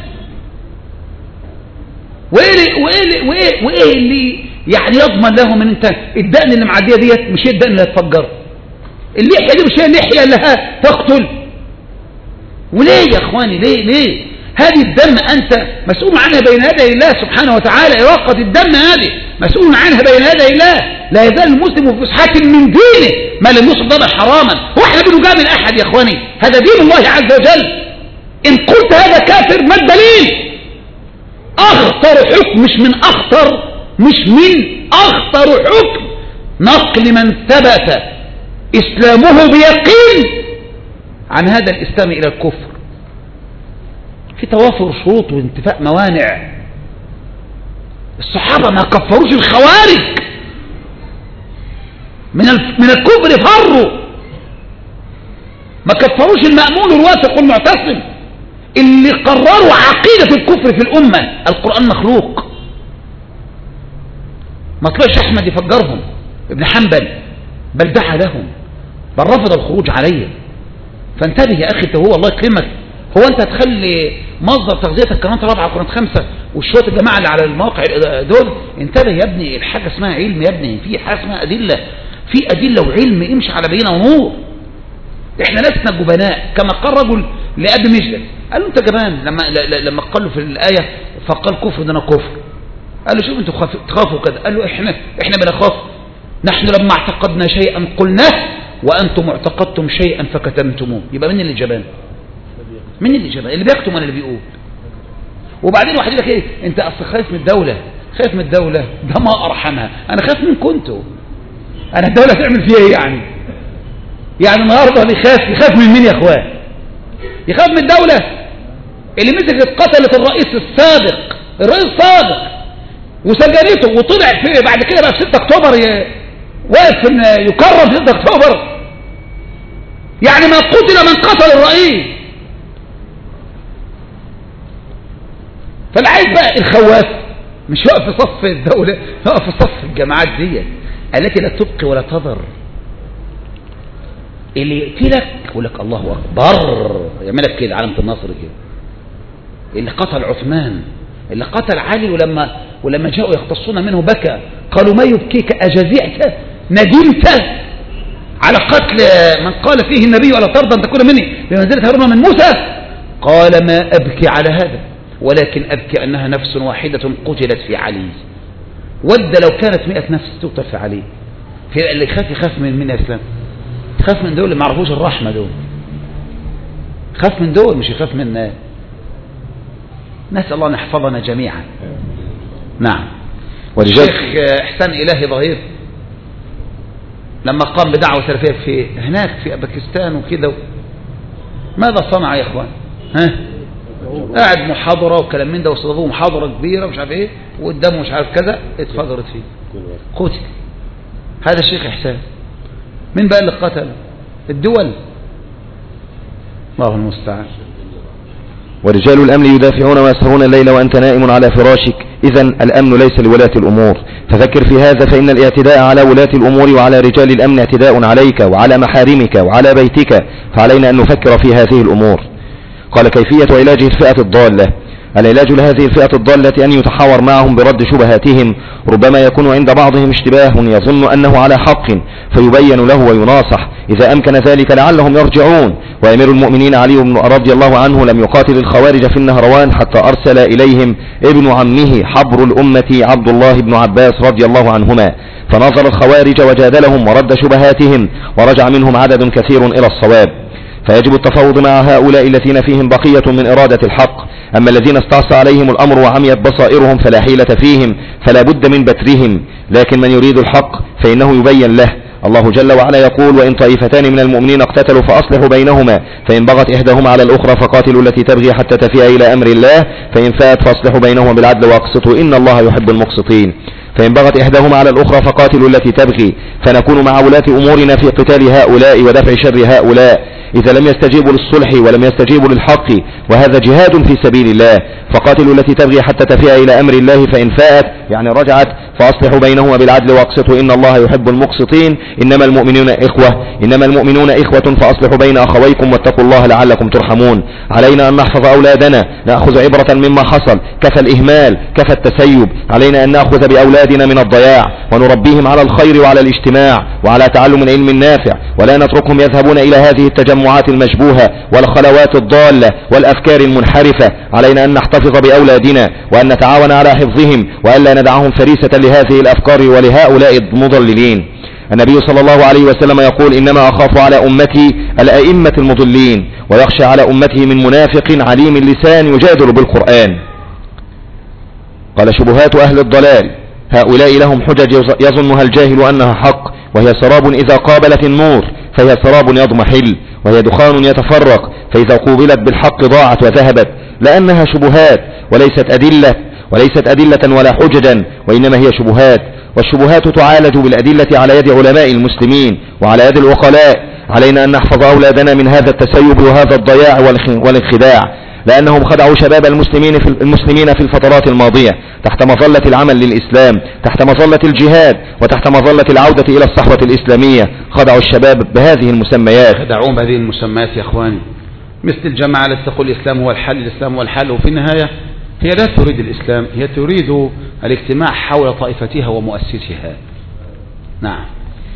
وايه اللي يعني يضمن لهم ان انت الدقن اللي معديه ديت مش هي الدقن اللي هتفجر؟ اللحيه دي مش هي اللحيه اللي هتقتل؟ وليه يا اخواني؟ ليه هذه الدم انت مسؤول عنها بين يدي الله سبحانه وتعالى. اراقه الدم هذه مسؤول عنها بين يدي الله. لا يزال المسلم في فسحه من دينه ما لم يصب دما حراما. واحنا بنجامل احد يا اخواني؟ هذا دين الله عز وجل. ان قلت هذا كافر ما الدليل؟ اخطر حكم، مش من اخطر حكم نقل من ثبت اسلامه بيقين عن هذا الاسلام الى الكفر. في توافر شروط وانتفاء موانع. الصحابة ما كفروش الخوارج، من الكفر فروا. ما كفروش المأمون الواثق والمعتصم اللي قرروا عقيدة الكفر في الأمة. القرآن مخلوق. ما طلعش أحمد يفجرهم ابن حنبل، بل دعا لهم، بل رفض الخروج عليه. فانتبه يا أخي. هو الله يكرمك، هو أنت هتخلي مصدر تغذيتك قناة 4 وقناة 5 وشوية الجماعة اللي على المواقع دول؟ انتبه يا ابني. الحاجة اسمها علم يا ابني، في حاجة اسمها أدلة، في أدلة وعلم. امشي على بينة ونور. احنا لسنا جبناء، كما قال رجل لأبي مجلس، قال له انت جبان لما قال له في الآية فقال كفر دون كفر، قال له شوف انتوا تخافوا كده، قال له احنا بنخاف، نحن لما اعتقدنا شيئا قلناه وانتم اعتقدتم شيئا فكتمتموه. يبقى مين اللي جبان؟ مين اللي جبان؟ اللي بيكتم ولا اللي بيقول؟ وبعدين واحد يقول لك ايه انت اصل خايف من الدولة، خايف من الدولة، ده ما ارحمها، انا خايف منكم انتوا، انا الدولة تعمل فيها ايه يعني؟ يعني النهارده اللي يخاف من مين يا اخوان؟ يخاف من الدولة اللي مسكت قتلت الرئيس السابق وسجنته وطلع في بعد كده بقى في 6 اكتوبر واقف يكرم في 6 اكتوبر، يعني ما قتل من قتل الرئيس. فالعايز بقى الخواف مش واقف في صف الدولة، واقف في صف الجماعات دي التي لا تبقي ولا تضر. اللي يقتلك يقول لك الله اكبر، يعملك كده علامة النصر كده. اللي قتل عثمان، اللي قتل علي، ولما جاءوا يختصون منه بكى، قالوا ما يبكيك أجزعت ندمت على قتل من قال فيه النبي ولا ترضى أن تكون مني بمنزلة هارون من موسى؟ قال ما أبكي على هذا ولكن أبكي أنها نفس واحدة قتلت في علي، ود لو كانت 100 نفس تقتل في علي. في اللي يخاف من يا إسلام، يخاف من دول اللي ما عرفوش الرحمة، دول خاف من دول، مش يخاف من نسأل الله أن يحفظنا جميعا. نعم. والشيخ إحسان إلهي ظهير لما قام بدعوة سلفية في هناك في باكستان وكده، ماذا صنع يا إخوان؟ قاعد محاضرة وكلام من ده، واستضافوه محاضرة كبيرة مش عارف ايه، وقدامه مش عارف كذا، اتفجرت فيه قتل. هذا الشيخ إحسان. من بقى اللي قتل؟ الدول. الله المستعان. ورجال الأمن يدافعون ويسهرون الليل وأنت نائم على فراشك، إذن الأمن ليس لولاة الأمور، ففكر في هذا، فإن الاعتداء على ولاة الأمور وعلى رجال الأمن اعتداء عليك وعلى محارمك وعلى بيتك، فعلينا أن نفكر في هذه الأمور. قال كيفية علاج الفئة الضالة. العلاج لهذه الفئة الضالة أن يتحاور معهم برد شبهاتهم، ربما يكون عند بعضهم اشتباه يظن أنه على حق فيبين له ويناصح، إذا أمكن ذلك لعلهم يرجعون. وأمير المؤمنين علي رضي الله عنه لم يقاتل الخوارج في النهروان حتى أرسل إليهم ابن عمه حبر الأمة عبد الله بن عباس رضي الله عنهما، فنظر الخوارج وجادلهم ورد شبهاتهم، ورجع منهم عدد كثير إلى الصواب. فيجب التفاوض مع هؤلاء الذين فيهم بقية من إرادة الحق. أما الذين استعصى عليهم الأمر وعميت بصائرهم فلا حيلة فيهم، فلا بد من بترهم، لكن من يريد الحق فإنه يبين له. الله جل وعلا يقول وإن طائفتان من المؤمنين اقتتلوا فأصلحوا بينهما، فإن بغت إحداهما على الأخرى فقاتلوا التي تبغي حتى تفيء إلى أمر الله، فإن فات فأصلحوا بينهما بالعدل وأقسطوا إن الله يحب المقسطين. فإن بغت إحداهما على الأخرى فقاتلوا التي تبغي، فنكون مع ولاة أمورنا في قتال هؤلاء ودفع شر هؤلاء إذا لم يستجيبوا للصلح ولم يستجيبوا للحق، وهذا جهاد في سبيل الله. فقاتلوا التي تبغي حتى تفيء إلى أمر الله، فإن فاءت يعني رجعت فأصلحوا بينهما بالعدل وأقسطوا إن الله يحب المقسطين. إنما المؤمنون إخوة فأصلحوا بين أخويكم واتقوا الله لعلكم ترحمون. علينا أن نحفظ أولادنا، نأخذ عبرة مما حصل، كفى الإهمال، كفى التسيب. علينا أن نأخذ بأولادنا من الضياع ونربيهم على الخير وعلى الاجتماع وعلى تعلم العلم النافع، ولا نتركهم يذهبون إلى هذه التجمعات المشبوهة والخلوات الضالة والأفكار المنحرفة. علينا أن نحتفظ بأولادنا وأن نتعاون على حفظهم، وألا ندعهم فريسة لهذه الأفكار ولهؤلاء المضللين. النبي صلى الله عليه وسلم يقول إنما أخاف على أمتي الأئمة المضلين، ويخشى على أمته من منافق عليم اللسان يجادل بالقرآن. قال شبهات أهل الضلال، هؤلاء لهم حجج يظنها الجاهل أنها حق، وهي سراب إذا قابلت النور فهي سراب يضمحل، وهي دخان يتفرق، فإذا قوبلت بالحق ضاعت وذهبت، لأنها شبهات وليست أدلة ولا حججا، وإنما هي شبهات. والشبهات تعالج بالأدلة على يد علماء المسلمين وعلى يد العقلاء. علينا أن نحفظ أولادنا من هذا التسيب وهذا الضياع والانخداع، لأنهم خدعوا شباب المسلمين في الفترات الماضية تحت مظلة العمل للإسلام، تحت مظلة الجهاد، وتحت مظلة العودة إلى الصحوة الإسلامية. خدعوا الشباب بهذه المسميات، خدعوهم بهذه المسميات يا إخواني، مثل الجماعة التي تقول الإسلام هو الحل، الإسلام هو الحل، وفي النهاية هي لا تريد الإسلام، هي تريد الاجتماع حول طائفتها ومؤسسها. نعم.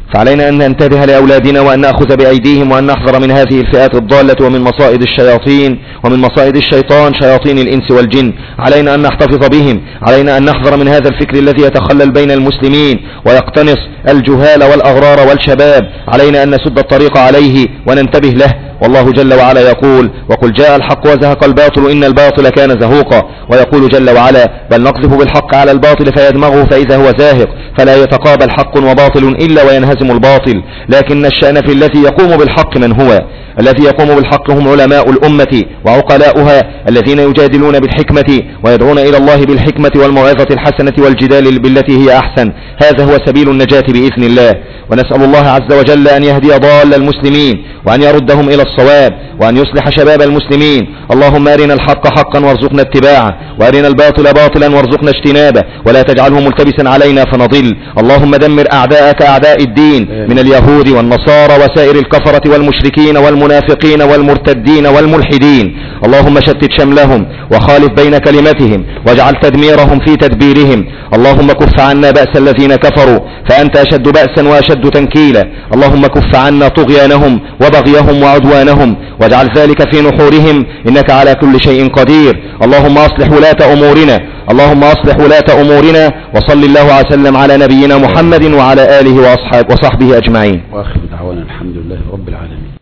فعلينا أن ننتبه لأولادنا وأن نأخذ بأيديهم وأن نحذر من هذه الفئات الضالة ومن مصائد الشياطين ومن مصائد الشيطان شياطين الإنس والجن. علينا أن نحتفظ بهم، علينا أن نحذر من هذا الفكر الذي يتخلل بين المسلمين ويقتنص الجهال والأغرار والشباب. علينا أن نسد الطريق عليه وننتبه له. والله جل وعلا يقول: وقل جاء الحق وزهق الباطل إن الباطل كان زهوقا. ويقول جل وعلا: بل نقذف بالحق على الباطل فيدمغه فإذا هو زاهق فلا يتقابل حق وباطل إلا وينهزم الباطل. لكن الشأن في الذي يقوم بالحق من هو؟ الذي يقوم بالحق هم علماء الأمة وعقلاؤها الذين يجادلون بالحكمة ويدعون إلى الله بالحكمة والموعظة الحسنة والجدال بالتي هي أحسن. هذا هو سبيل النجاة بإذن الله. ونسأل الله عز وجل أن يهدي ضال المسلمين وأن يردهم إلى الصواب وأن يصلح شباب المسلمين. اللهم أرنا الحق حقا وارزقنا اتباعه وأرنا الباطل باطلا وارزقنا اجتنابه ولا تجعله ملتبسا علينا فنضل. اللهم دمر أعداءك أعداء الدين من اليهود والنصارى وسائر الكفرة والمشركين والمنافقين والمرتدين والملحدين. اللهم شتت شملهم وخالف بين كلمتهم واجعل تدميرهم في تدبيرهم. اللهم كف عنا بأس الذين كفروا فأنت أشد بأسا وأشد تنكيلا. اللهم كف عنا طغيانهم وبغيهم وعدوانهم واجعل ذلك في نحورهم إنك على كل شيء قدير. اللهم أصلح ولاة أمورنا، اللهم أصلح ولاة أمورنا. وصل الله وسلم على نبينا محمد وعلى آله وصحبه أجمعين. وآخر دعوانا الحمد لله رب العالمين.